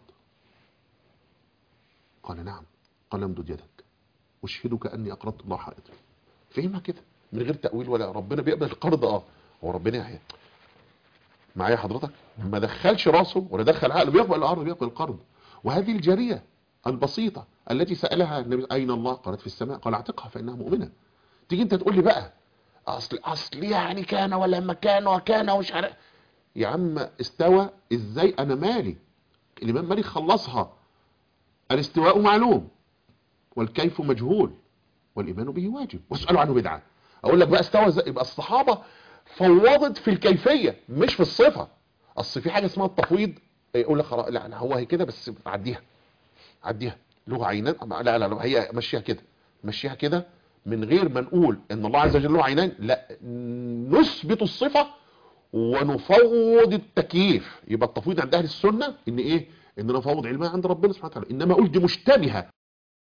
قال نعم. قال امدد يدك أشهدك أني أقرضت الله حائط. فهمها كده من غير تأويل ولا. ربنا بيقبل القرض. هو ربنا يحيى. معايا حضرتك؟ ما دخلش راسه ولا دخل عقله، بيقبل الأرض، بيقبل القرض. وهذه الجارية البسيطة التي سألها النبي أين الله؟ قالت في السماء. قال اعتقها فإنها مؤمنة. تيجي انت تقول لي بقى أصل يعني كان ولا ما كان وكان ومش عارف. يا عم استوى ازاي؟ انا مالي. الإمام مالك خلصها. الاستواء معلوم والكيف مجهول والإيمان به واجب واسألوا عنه بدعة. أقول لك بقى استوى ازاي؟ يبقى الصحابة فوضت في الكيفية مش في الصفة. أصل في حاجة اسمها التفويض، يقول لك خلاص لا هو هي كده بس عديها له عينان. لا هي مشيها كده من غير ما نقول ان الله عز وجل له عينان. لا نثبت الصفة ونفوض التكييف. يبقى التفويض عند أهل السنة ان ايه؟ ان نفوض علمها عند ربنا سبحانه وتعالى. انما اقول دي مشتبهة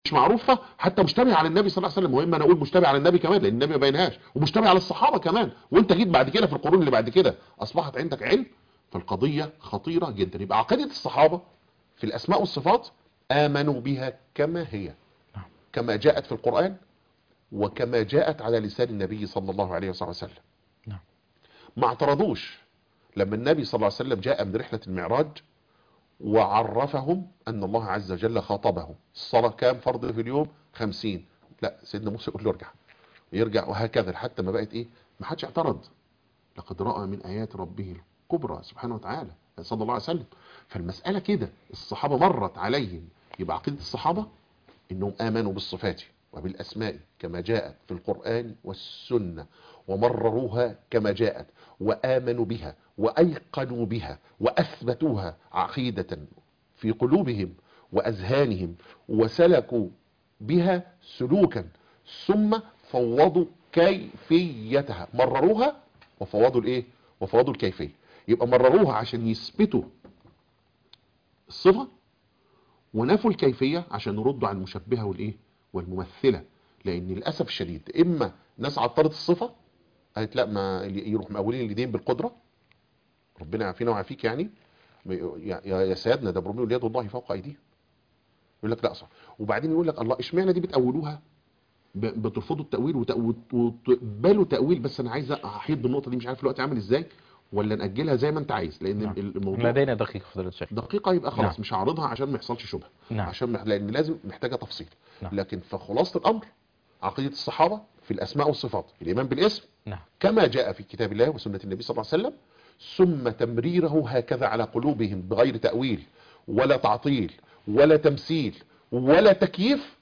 معروفة حتى مشتبه على النبي صلى الله عليه وسلم. مهم انا اقول مشتبه على النبي كمان لان النبي ما بينهاش، ومشتبه على الصحابة كمان، وانت جيت بعد كده في القرون اللي بعد كده اصبحت عندك علم. فالقضية خطيرة جدا. يبقى عقيدة الصحابة في الاسماء والصفات امنوا بها كما هي، كما جاءت في القرآن وكما جاءت على لسان النبي صلى الله عليه وسلم. ما اعترضوش لما النبي صلى الله عليه وسلم جاء من رحلة المعراج وعرفهم أن الله عز وجل خاطبه. الصلاة كام فرض في اليوم؟ 50. لا، سيدنا موسى يقول له ارجع، يرجع، وهكذا لحتى ما بقت ايه، ما حدش اعترض. لقد رأى من آيات ربه الكبرى سبحانه وتعالى صلى الله عليه وسلم. فالمسألة كده، الصحابة مرت عليهم. يبقى عقيدة الصحابة انهم آمنوا بالصفات وبالأسماء كما جاءت في القرآن والسنة، ومرروها كما جاءت، وآمنوا بها وأيقنوا بها وأثبتوها عقيدة في قلوبهم وأذهانهم، وسلكوا بها سلوكا، ثم فوضوا كيفيتها. مرروها وفوضوا الايه؟ وفوضوا الكيفية. يبقى مرروها عشان يثبتوا الصفة، ونفوا الكيفية عشان يردوا على المشبهة والايه والممثلة. لان للأسف الشديد اما ناس عطلت الصفة، قالت لا، ما يروح مقاولين اليدين بالقدرة، ربنا يعافينا ويعافيك يعني، يا سيادنا ده برميل يد الله فوق ايديهم، يقول لك لا صح. وبعدين يقول لك الله اشمعنى دي بتأولوها، بترفضوا التأويل وتقبلوا تأويل، بس انا عايز احيد بالنقطة دي، مش عارف الوقت عامل ازاي، ولا نأجلها زي ما انت عايز، لان الموضوع لدينا دقيقة فضيلة الشيخ. دقيقة يبقى خلاص مش هعرضها عشان ما يحصلش شبهة، عشان لان لازم محتاجة تفصيل. لكن فخلاصة الامر عقيدة الصحابة في الاسماء والصفات، الايمان بالاسم كما جاء في كتاب الله وسنة النبي صلى الله عليه وسلم، ثم تمريره هكذا على قلوبهم بغير تأويل ولا تعطيل ولا تمثيل ولا تكييف.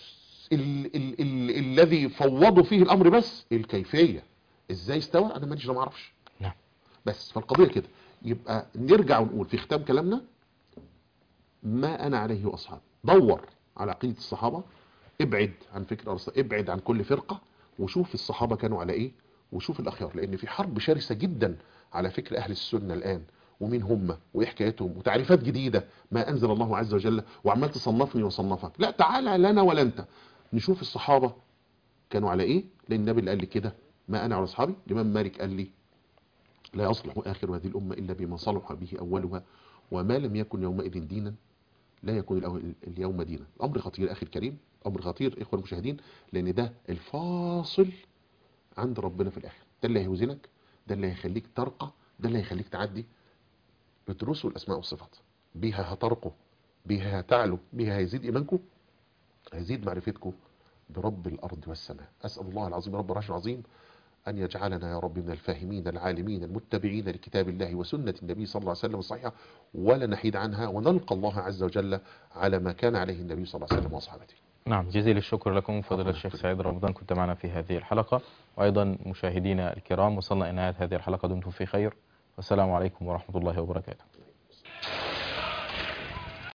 الذي فوضوا فيه الامر بس الكيفية، ازاي استوى انا ماليش، ما اعرفش. بس فالقضية كده. يبقى نرجع ونقول في ختام كلامنا ما انا عليه واصحابي. دور على عقيدة الصحابة، ابعد عن فكر ارسطو، ابعد عن كل فرقة، وشوف الصحابة كانوا على ايه، وشوف الاخيار. لان في حرب شرسة جدا على فكر اهل السنة الان، ومين هم وايه حكايتهم، وتعريفات جديدة ما انزل الله عز وجل، وعمال تصنفني وصنفك. لا، تعالى لنا ولا انت نشوف الصحابة كانوا على ايه. لان النبي اللي قال لي كده ما انا على اصحابي. الامام مالك قال لي لا يصلح آخر هذه الأمة إلا بما صلح به أولها، وما لم يكن يومئذ دينا لا يكون اليوم دينا. الأمر خطير أخي الكريم، أمر خطير إخوة المشاهدين، لأن ده الفاصل عند ربنا في الآخر. ده اللي هيوزنك، ده اللي هيخليك ترقى، ده اللي هيخليك تعدي. بدرسوا الأسماء والصفات، بها هترقوا، بها هتعلوا، بها هيزيد إيمانكم، هيزيد معرفتكم برب الأرض والسماء. أسأل الله العظيم رب العرش العظيم أن يجعلنا يا رب من الفاهمين العالمين المتبعين لكتاب الله وسنة النبي صلى الله عليه وسلم الصحيحة، ولا نحيد عنها، ونلقى الله عز وجل على ما كان عليه النبي صلى الله عليه وسلم وأصحابه. نعم، جزيل الشكر لكم فضيلة الشيخ سعيد رمضان، كنت معنا في هذه الحلقة. وأيضا مشاهدينا الكرام، وصلنا إلى نهاية هذه الحلقة. دمتم في خير، والسلام عليكم ورحمة الله وبركاته.